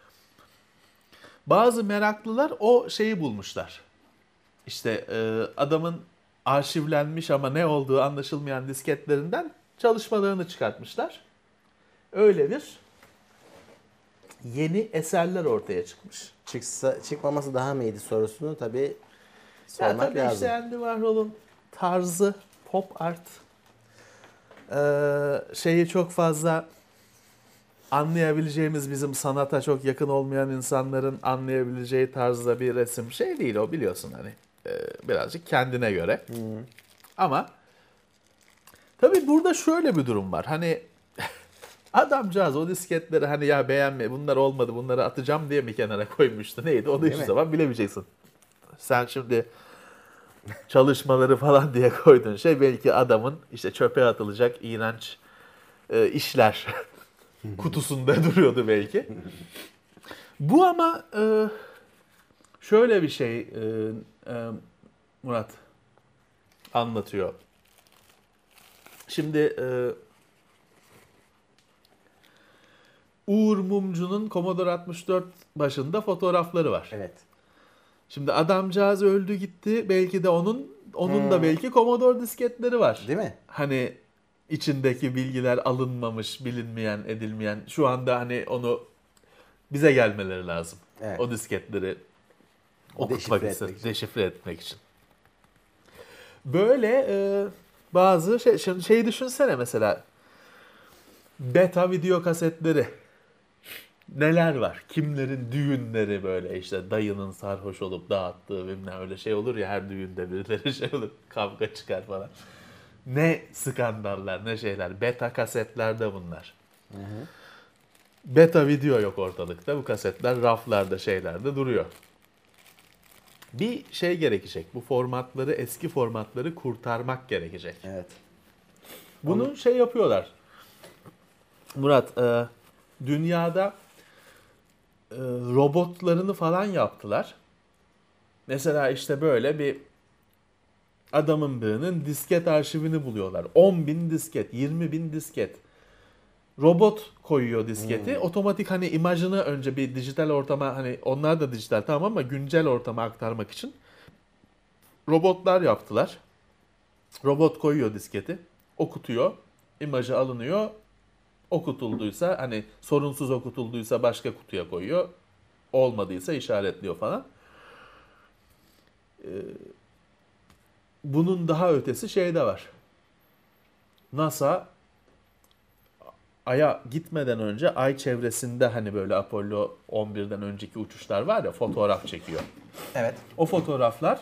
bazı meraklılar o şeyi bulmuşlar. İşte adamın arşivlenmiş ama ne olduğu anlaşılmayan disketlerinden çalışmalarını çıkartmışlar. Öyle bir yeni eserler ortaya çıkmış. Çıkmaması daha mı iyiydi sorusunu tabii sormak lazım. Tabii işte Andy Warhol'un tarzı pop art, şeyi çok fazla anlayabileceğimiz, bizim sanata çok yakın olmayan insanların anlayabileceği tarzda bir resim şey değil o, biliyorsun hani. Birazcık kendine göre. Ama tabii burada şöyle bir durum var. Hani adamcağız o disketleri hani ya beğenme, bunlar olmadı, bunları atacağım diye mi kenara koymuştu? Neydi? Onu hiçbir zaman bilemeyeceksin. Sen şimdi çalışmaları falan diye koyduğun şey belki adamın işte çöpe atılacak iğrenç işler kutusunda duruyordu belki. Bu ama şöyle bir şey Murat anlatıyor. Şimdi Uğur Mumcu'nun Commodore 64 başında fotoğrafları var. Evet. Şimdi adamcağız öldü gitti. Belki de onun da belki Commodore disketleri var. Değil mi? Hani içindeki bilgiler alınmamış, bilinmeyen, edilmeyen. Şu anda hani onu bize gelmeleri lazım. Evet. O disketleri okutmak için, deşifre etmek için. Böyle bazı şey düşünsene mesela. Beta video kasetleri. Neler var? Kimlerin düğünleri böyle işte dayının sarhoş olup dağıttığı bilmem öyle şey olur ya, her düğünde birileri şey olur, kavga çıkar falan. Ne skandallar, ne şeyler. Beta kasetlerde bunlar. Beta video yok ortalıkta. Bu kasetler raflarda, şeylerde duruyor. Bir şey gerekecek. Bu formatları, eski formatları kurtarmak gerekecek. Evet. Bunu şey yapıyorlar. Murat, dünyada robotlarını falan yaptılar. Mesela işte böyle bir adamın birinin disket arşivini buluyorlar. 10.000 disket, 20.000 disket. Robot koyuyor disketi. Otomatik hani imajını önce bir dijital ortama, hani onlar da dijital tamam ama güncel ortama aktarmak için robotlar yaptılar. Robot koyuyor disketi, okutuyor, imajı alınıyor. Okutulduysa hani sorunsuz okutulduysa başka kutuya koyuyor. Olmadıysa işaretliyor falan. Bunun daha ötesi şey de var. NASA Ay'a gitmeden önce Ay çevresinde hani böyle Apollo 11'den önceki uçuşlar var ya, fotoğraf çekiyor. Evet. O fotoğraflar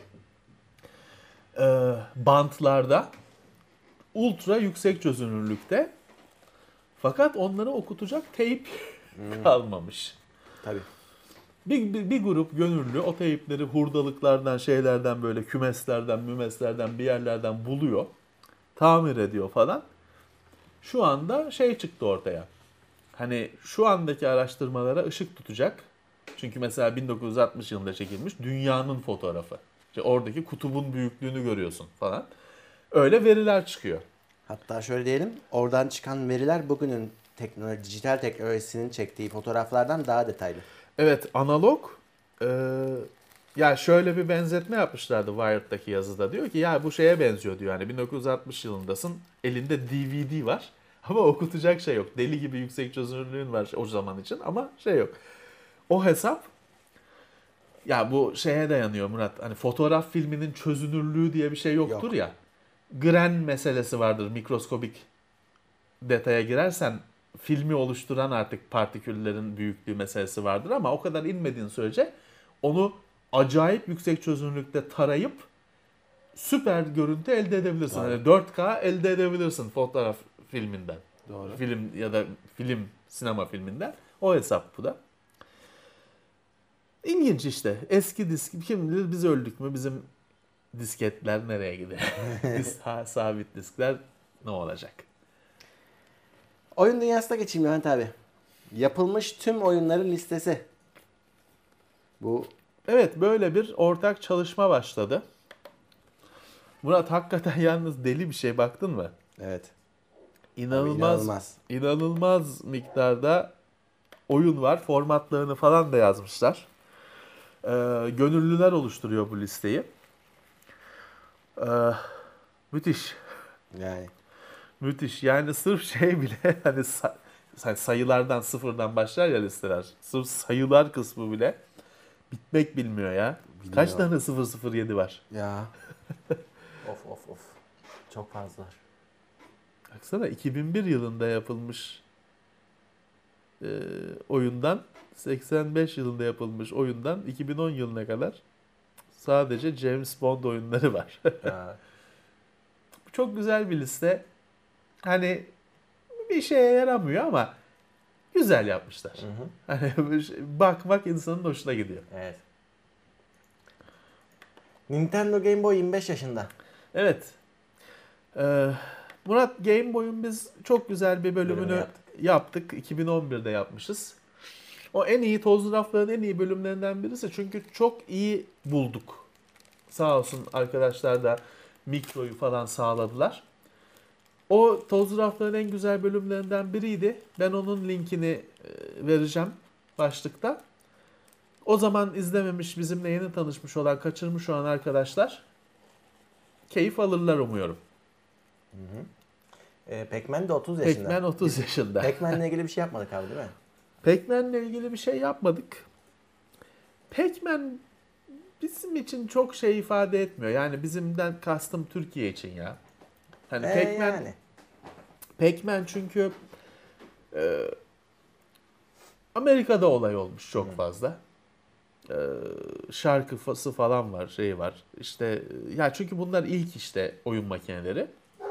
bantlarda ultra yüksek çözünürlükte, fakat onları okutacak teyp kalmamış. Tabii. Bir grup gönüllü o teypleri hurdalıklardan, şeylerden, böyle kümeslerden, mümeslerden, bir yerlerden buluyor. Tamir ediyor falan. Şu anda şey çıktı ortaya. Hani şu andaki araştırmalara ışık tutacak. Çünkü mesela 1960 yılında çekilmiş dünyanın fotoğrafı. İşte oradaki kutubun büyüklüğünü görüyorsun falan. Öyle veriler çıkıyor. Hatta şöyle diyelim, oradan çıkan veriler bugünün dijital teknolojisinin çektiği fotoğraflardan daha detaylı. Evet, analog. Ya şöyle bir benzetme yapmışlardı Wired'daki yazıda. Diyor ki ya bu şeye benziyor diyor. Yani 1960 yılındasın, elinde DVD var ama okutacak şey yok. Deli gibi yüksek çözünürlüğün var o zaman için ama şey yok. O hesap ya bu şeye dayanıyor Murat. Hani fotoğraf filminin çözünürlüğü diye bir şey yoktur Yok. ya. Gren meselesi vardır. Mikroskobik detaya girersen filmi oluşturan artık partiküllerin büyüklüğü meselesi vardır ama o kadar inmediğin sürece onu acayip yüksek çözünürlükte tarayıp süper görüntü elde edebilirsin. Yani 4K elde edebilirsin fotoğraf filminden. Doğru. Film ya da sinema filminden. O hesap bu da. İlginç işte. Eski disk, kim bilir biz öldük mü? Bizim disketler nereye gidiyor? Sabit diskler ne olacak? Oyun dünyasına geçeyim Levent abi. Yapılmış tüm oyunların listesi. Bu Evet, böyle bir ortak çalışma başladı. Murat hakikaten yalnız deli bir şey, baktın mı? evet. İnanılmaz miktarda oyun var. Formatlarını falan da yazmışlar. Gönüllüler oluşturuyor bu listeyi. Müthiş. Yani Müthiş. Yani sırf şey bile hani sayılardan, sıfırdan başlar ya listeler. Sırf sayılar kısmı bile bitmek bilmiyor ya. Bilmiyor. Kaç tane 007 var? ya. Of. Çok fazla. Baksana 2001 yılında yapılmış oyundan, 85 yılında yapılmış oyundan 2010 yılına kadar sadece James Bond oyunları var. Çok güzel bir liste. Hani bir şeye yaramıyor ama güzel yapmışlar. Hani bakmak insanın hoşuna gidiyor. Evet. Nintendo Game Boy 25 yaşında. Evet. Murat, Game Boy'un biz çok güzel bir bölümünü yaptık. 2011'de yapmışız. O en iyi Tozlu Rafların en iyi bölümlerinden birisi. Çünkü çok iyi bulduk. Sağ olsun arkadaşlar da mikroyu falan sağladılar. O Tozlu Rafların en güzel bölümlerinden biriydi. Ben onun linkini vereceğim başlıkta. O zaman izlememiş, bizimle yeni tanışmış olan, kaçırmış olan arkadaşlar keyif alırlar umuyorum. Pac-Man de 30 yaşında. Pac-Man 30 yaşında. Pac-Man'le ilgili bir şey yapmadık abi, değil mi? Pac-Man'le ilgili bir şey yapmadık. Pac-Man bizim için çok şey ifade etmiyor. Yani bizimden kastım Türkiye için ya. Hani Pac-Man çünkü Amerika'da olay olmuş çok fazla. Şarkısı falan var, şey var. İşte ya çünkü bunlar ilk işte oyun makineleri.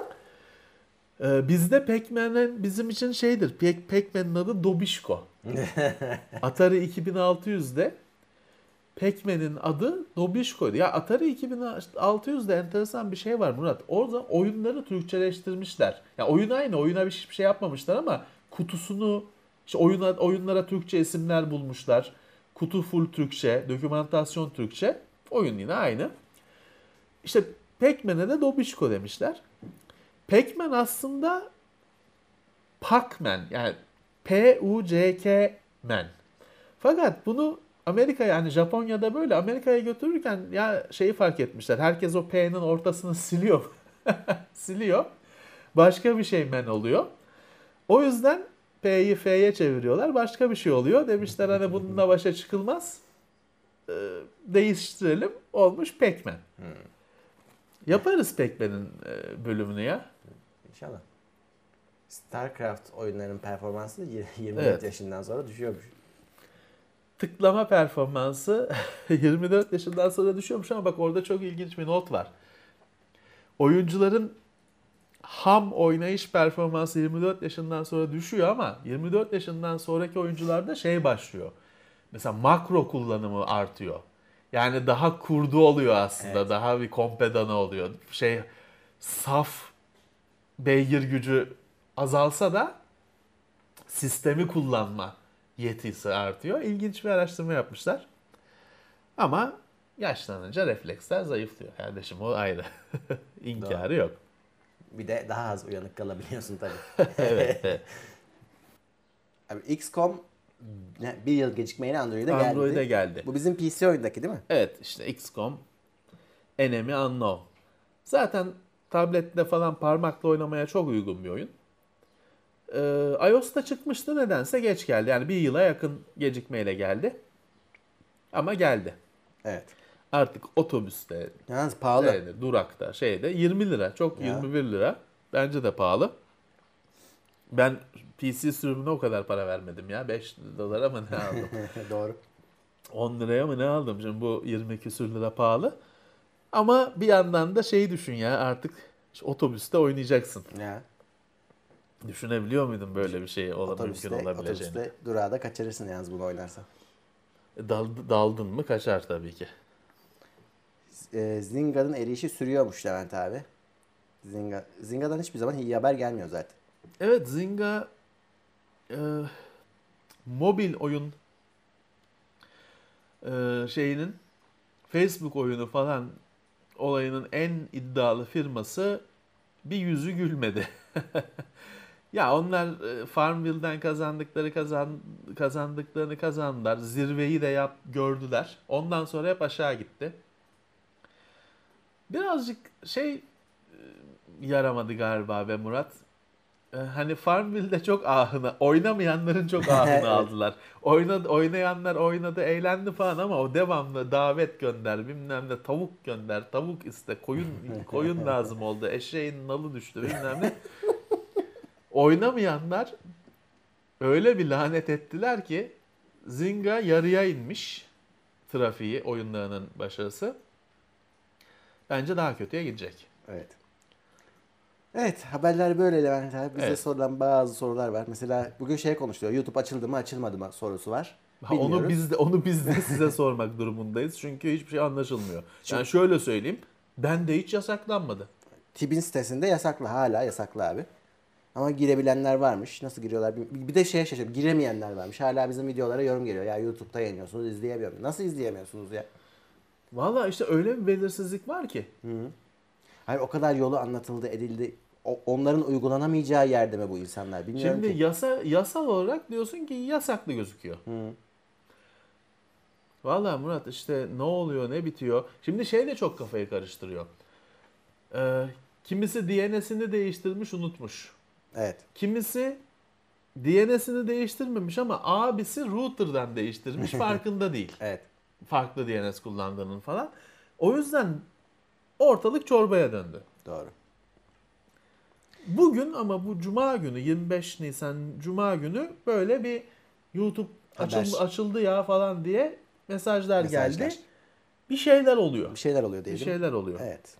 Bizde Pac-Man'in bizim için şeydir. Pac-Man'in adı Dobişko. Atari 2600'de Pac-Man'in adı Dobişko'ydu. Ya Atari 2600'de enteresan bir şey var Murat. Orada oyunları Türkçeleştirmişler. Ya oyun aynı, oyuna bir şey yapmamışlar ama kutusunu, işte oyunlara Türkçe isimler bulmuşlar. Kutu full Türkçe, dokümantasyon Türkçe. Oyun yine aynı. İşte Pac-Man'e de Dobişko demişler. Pac-Man aslında Pac-Man, yani P-U-C-K-Man. Fakat bunu Amerika'ya, yani Japonya'da böyle Amerika'ya götürürken ya şeyi fark etmişler. Herkes o P'nin ortasını siliyor. Siliyor. Başka bir şey man oluyor. O yüzden P'yi F'ye çeviriyorlar. Başka bir şey oluyor. Demişler hani bununla başa çıkılmaz. Değiştirelim. Olmuş Pac-Man. Yaparız Pac-Man'in bölümünü ya. İnşallah. StarCraft oyunlarının performansı 24 yaşından sonra düşüyormuş. Tıklama performansı 24 yaşından sonra düşüyormuş ama bak orada çok ilginç bir not var. Oyuncuların ham oynayış performansı 24 yaşından sonra düşüyor ama 24 yaşından sonraki oyuncularda şey başlıyor. Mesela makro kullanımı artıyor. Yani daha kurdu oluyor aslında. Evet. Daha bir kompedanı oluyor. Saf beygir gücü azalsa da sistemi kullanma yetisi artıyor. İlginç bir araştırma yapmışlar. Ama yaşlanınca refleksler zayıflıyor kardeşim, o ayrı. İnkarı yok. Bir de daha az uyanık kalabiliyorsun tabii. Evet. Abi XCOM bir yıl gecikmeyle Android'e geldi. Bu bizim PC oyundaki değil mi? Evet, işte XCOM Enemy Unknown. Zaten tablette falan parmakla oynamaya çok uygun bir oyun. iOS'ta çıkmıştı, nedense geç geldi. Yani bir yıla yakın gecikmeyle geldi. Ama geldi. Evet. Artık otobüste, Yalnız pahalı. durakta, 20 lira. Çok, 21 lira. Bence de pahalı. Ben PC sürümüne o kadar para vermedim ya. 5 dolara mı ne aldım? Doğru. 10 liraya mı ne aldım? Şimdi bu 20 küsür lira pahalı. Ama bir yandan da düşün ya, artık otobüste oynayacaksın. Ya. Düşünebiliyor muydun böyle bir şey mümkün olabileceğini? Otobüste durağı da kaçırırsın yalnız bunu oynarsan. Daldın mı kaçar tabii ki. Zinga'nın erişi sürüyormuş Levent abi. Zinga'dan hiçbir zaman iyi haber gelmiyor zaten. Evet, Zynga mobil oyun Facebook oyunu falan olayının en iddialı firması bir yüzü gülmedi. Ya onlar Farmville'den kazandıklarını kazandılar. Zirveyi de gördüler. Ondan sonra hep aşağı gitti. Birazcık yaramadı galiba be Murat. Hani Farmville'de çok oynamayanların çok ahını aldılar. Oynayanlar oynadı, eğlendi falan ama o devamlı davet gönder, bilmem ne, tavuk gönder, tavuk iste, koyun lazım oldu, eşeğin nalı düştü, bilmem ne. Oynamayanlar öyle bir lanet ettiler ki Zynga yarıya inmiş trafiği, oyunlarının başarısı. Bence daha kötüye gidecek. Evet. Evet, haberler böyle Levent abi. Bize sorulan bazı sorular var. Mesela bugün konuşuluyor. YouTube açıldı mı açılmadı mı sorusu var. Onu biz de size sormak durumundayız. Çünkü hiçbir şey anlaşılmıyor. Yani şöyle söyleyeyim. Bende hiç yasaklanmadı. TİB'in sitesinde yasaklı. Hala yasaklı abi. Ama girebilenler varmış. Nasıl giriyorlar? Bir de şaşırdım. Giremeyenler varmış. Hala bizim videolara yorum geliyor. Ya YouTube'da yayınlıyorsunuz, izleyemiyorum. Nasıl izleyemiyorsunuz ya? Valla işte öyle bir belirsizlik var ki. Hayır, o kadar yolu anlatıldı, edildi. Onların uygulanamayacağı yerde mi bu insanlar? Bilmiyorum Şimdi ki. yasal olarak diyorsun ki yasaklı gözüküyor. Valla Murat, işte ne oluyor ne bitiyor. Şimdi de çok kafayı karıştırıyor. Kimisi DNS'ini değiştirmiş, unutmuş. Evet. Kimisi DNS'ini değiştirmemiş ama abisi router'dan değiştirmiş, farkında değil. Evet. Farklı DNS kullandığının falan. O yüzden ortalık çorbaya döndü. Doğru. Bugün ama bu Cuma günü, 25 Nisan Cuma günü böyle bir YouTube açıldı ya falan diye mesajlar geldi. Bir şeyler oluyor. Bir şeyler oluyor diyelim. Bir şeyler oluyor. Evet.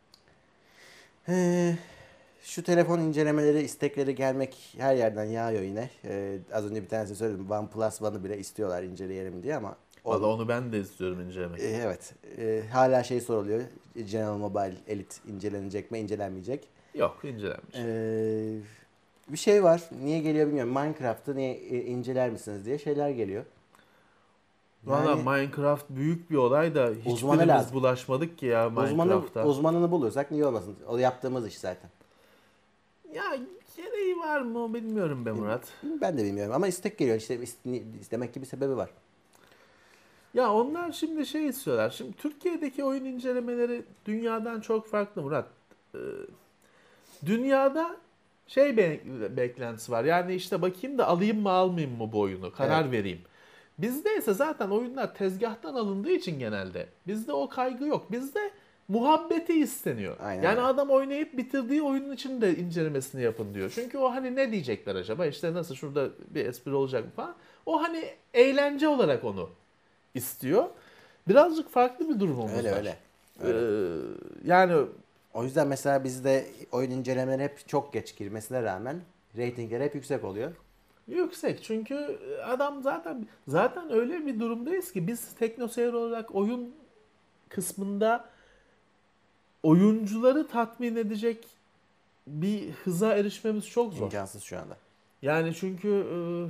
Şu telefon incelemeleri, istekleri gelmek her yerden yağıyor yine. Az önce bir tanesi söyledim. OnePlus One'ı bile istiyorlar inceleyelim diye ama. Valla onu ben de istiyorum incelemek. Evet. Hala soruluyor. General Mobile Elite incelenecek mi, incelenmeyecek? Yok, incelenmiş. Bir şey var. Niye geliyor bilmiyorum. Minecraft'ı niye inceler misiniz diye şeyler geliyor. Valla Minecraft büyük bir olay da hiçbirimiz bulaşmadık ki ya Minecraft'a. Uzmanını buluyorsak niye olmasın? O yaptığımız iş zaten. Ya gereği var mı bilmiyorum be Murat. Ben de bilmiyorum ama istek geliyor. İşte demek ki bir sebebi var. Ya onlar şimdi istiyorlar. Şimdi Türkiye'deki oyun incelemeleri dünyadan çok farklı Murat. Dünyada beklentisi var. Yani işte bakayım da alayım mı almayayım mı bu oyunu? Karar vereyim. Bizde ise zaten oyunlar tezgahtan alındığı için genelde. Bizde o kaygı yok. Bizde muhabbeti isteniyor. Aynen. Yani adam oynayıp bitirdiği oyunun için de incelemesini yapın diyor. Çünkü o ne diyecekler acaba? İşte nasıl şurada bir espri olacak mı falan. O eğlence olarak onu istiyor. Birazcık farklı bir durumumuz var. Öyle. Yani o yüzden mesela bizde oyun incelemeleri hep çok geç girmesine rağmen reytingler hep yüksek oluyor. Yüksek çünkü adam zaten öyle bir durumdayız ki biz teknoseyir olarak oyun kısmında oyuncuları tatmin edecek bir hıza erişmemiz çok zor. İmkansız şu anda. Yani çünkü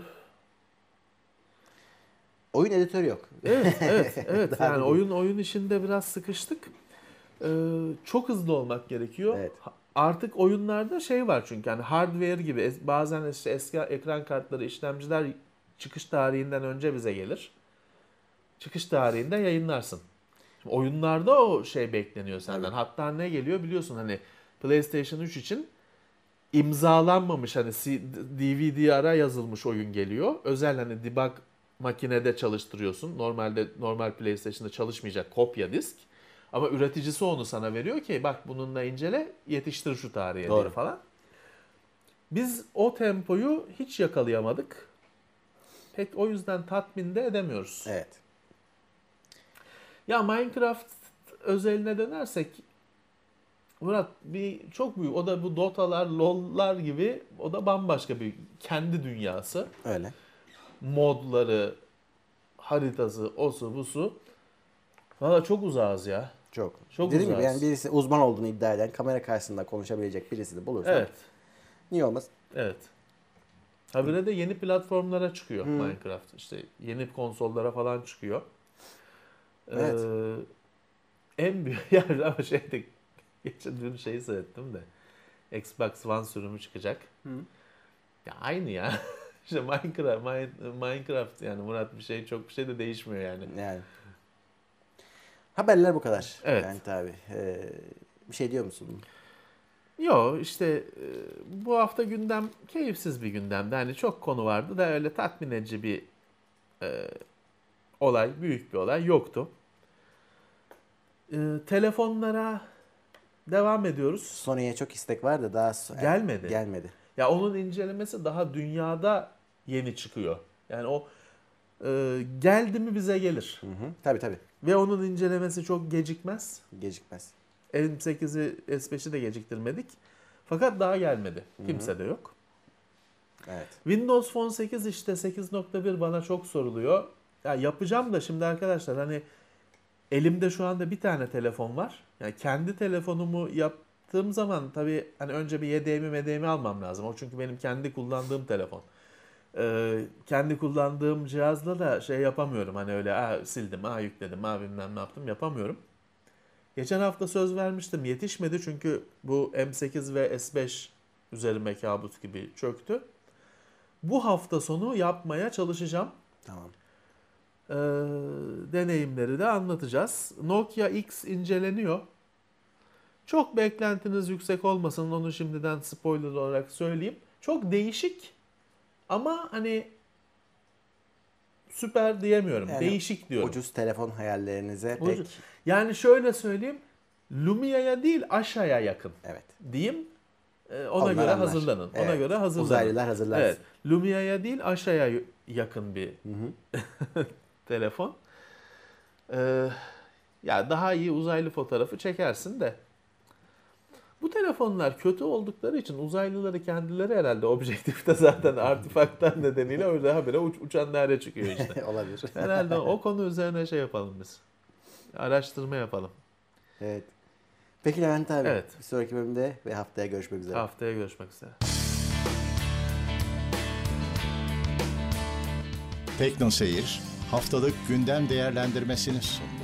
Oyun editörü yok. evet Daha yani bir- oyun işinde biraz sıkıştık. Çok hızlı olmak gerekiyor. Evet. Artık oyunlarda şey var çünkü hani hardware gibi bazen işte eski ekran kartları, işlemciler çıkış tarihinden önce bize gelir. Çıkış tarihinde yayınlarsın. Şimdi oyunlarda o şey bekleniyor senden. Evet. Hatta ne geliyor biliyorsun hani PlayStation 3 için imzalanmamış hani DVD-R'a yazılmış oyun geliyor. Özel hani debug makinede çalıştırıyorsun. Normalde normal PlayStation'da çalışmayacak kopya disk. Ama üreticisi onu sana veriyor ki bak bununla incele, yetiştir şu tarihe diye falan. Biz o tempoyu hiç yakalayamadık. Pek o yüzden tatmin de edemiyoruz. Evet. Ya Minecraft özeline dönersek Murat çok büyük. O da bu Dota'lar, LoL'lar gibi o da bambaşka bir kendi dünyası. Öyle. Modları, haritası, osu busu. Valla çok uzağız ya. Çok. Çok Dediğim gibi uzağız. yani birisi uzman olduğunu iddia eden, kamera karşısında konuşabilecek birisini bulursan Evet. niye olmaz? Evet. Habire de yeni platformlara çıkıyor Minecraft. İşte yeni konsollara falan çıkıyor. Evet. En büyük yani ama geçen dün şeyi seyrettim de Xbox One sürümü çıkacak. Ya aynı ya. İşte Minecraft yani Murat çok bir şey de değişmiyor yani. Yani. Haberler bu kadar. Evet. Yani tabii. Bir şey diyor musun? Yo işte bu hafta gündem keyifsiz bir gündemdi. Hani çok konu vardı da öyle tatmin edici bir olay, büyük bir olay yoktu. Telefonlara devam ediyoruz. Sony'ye çok istek var da daha Gelmedi. gelmedi. Ya onun incelemesi daha dünyada yeni çıkıyor. Yani o geldi mi bize gelir. Tabii. Ve onun incelemesi çok gecikmez. Gecikmez. M8'i, S5'i de geciktirmedik. Fakat daha gelmedi. Kimse de yok. Evet. Windows Phone 8 işte 8.1 bana çok soruluyor. Ya yapacağım da şimdi arkadaşlar hani elimde şu anda bir tane telefon var. Yani kendi telefonumu yaptığım zaman tabii hani önce bir yedeğimi almam lazım. O çünkü benim kendi kullandığım telefon. Kendi kullandığım cihazla da şey yapamıyorum. Hani öyle sildim, yükledim, bilmem ne yaptım yapamıyorum. Geçen hafta söz vermiştim. Yetişmedi çünkü bu M8 ve S5 üzerime kabus gibi çöktü. Bu hafta sonu yapmaya çalışacağım. Tamam. Deneyimleri de anlatacağız. Nokia X inceleniyor. Çok beklentiniz yüksek olmasın. Onu şimdiden spoiler olarak söyleyeyim. Çok değişik ama hani süper diyemiyorum. Yani değişik diyorum. Ucuz telefon hayallerinize Ucuz. pek... Yani şöyle söyleyeyim. Lumia'ya değil Asha'ya yakın Evet. diyeyim. Ona Onlar göre anlar. hazırlanın. Ona Evet. göre hazırlanın. Uzaylılar hazırlansın. Evet. Lumia'ya değil Asha'ya yakın bir telefon. Ya daha iyi uzaylı fotoğrafı çekersin de. Bu telefonlar kötü oldukları için uzaylıları kendileri herhalde objektifte zaten artifaktan nedeniyle öyle habire uçan daire çıkıyor işte. Olabilir. Herhalde o konu üzerine şey yapalım biz. Araştırma yapalım. Evet. Peki Levent abi. Evet. Bir sonraki bölümde ve haftaya görüşmek üzere. Haftaya görüşmek üzere. Tekno Seyir haftalık gündem değerlendirmesini sundu.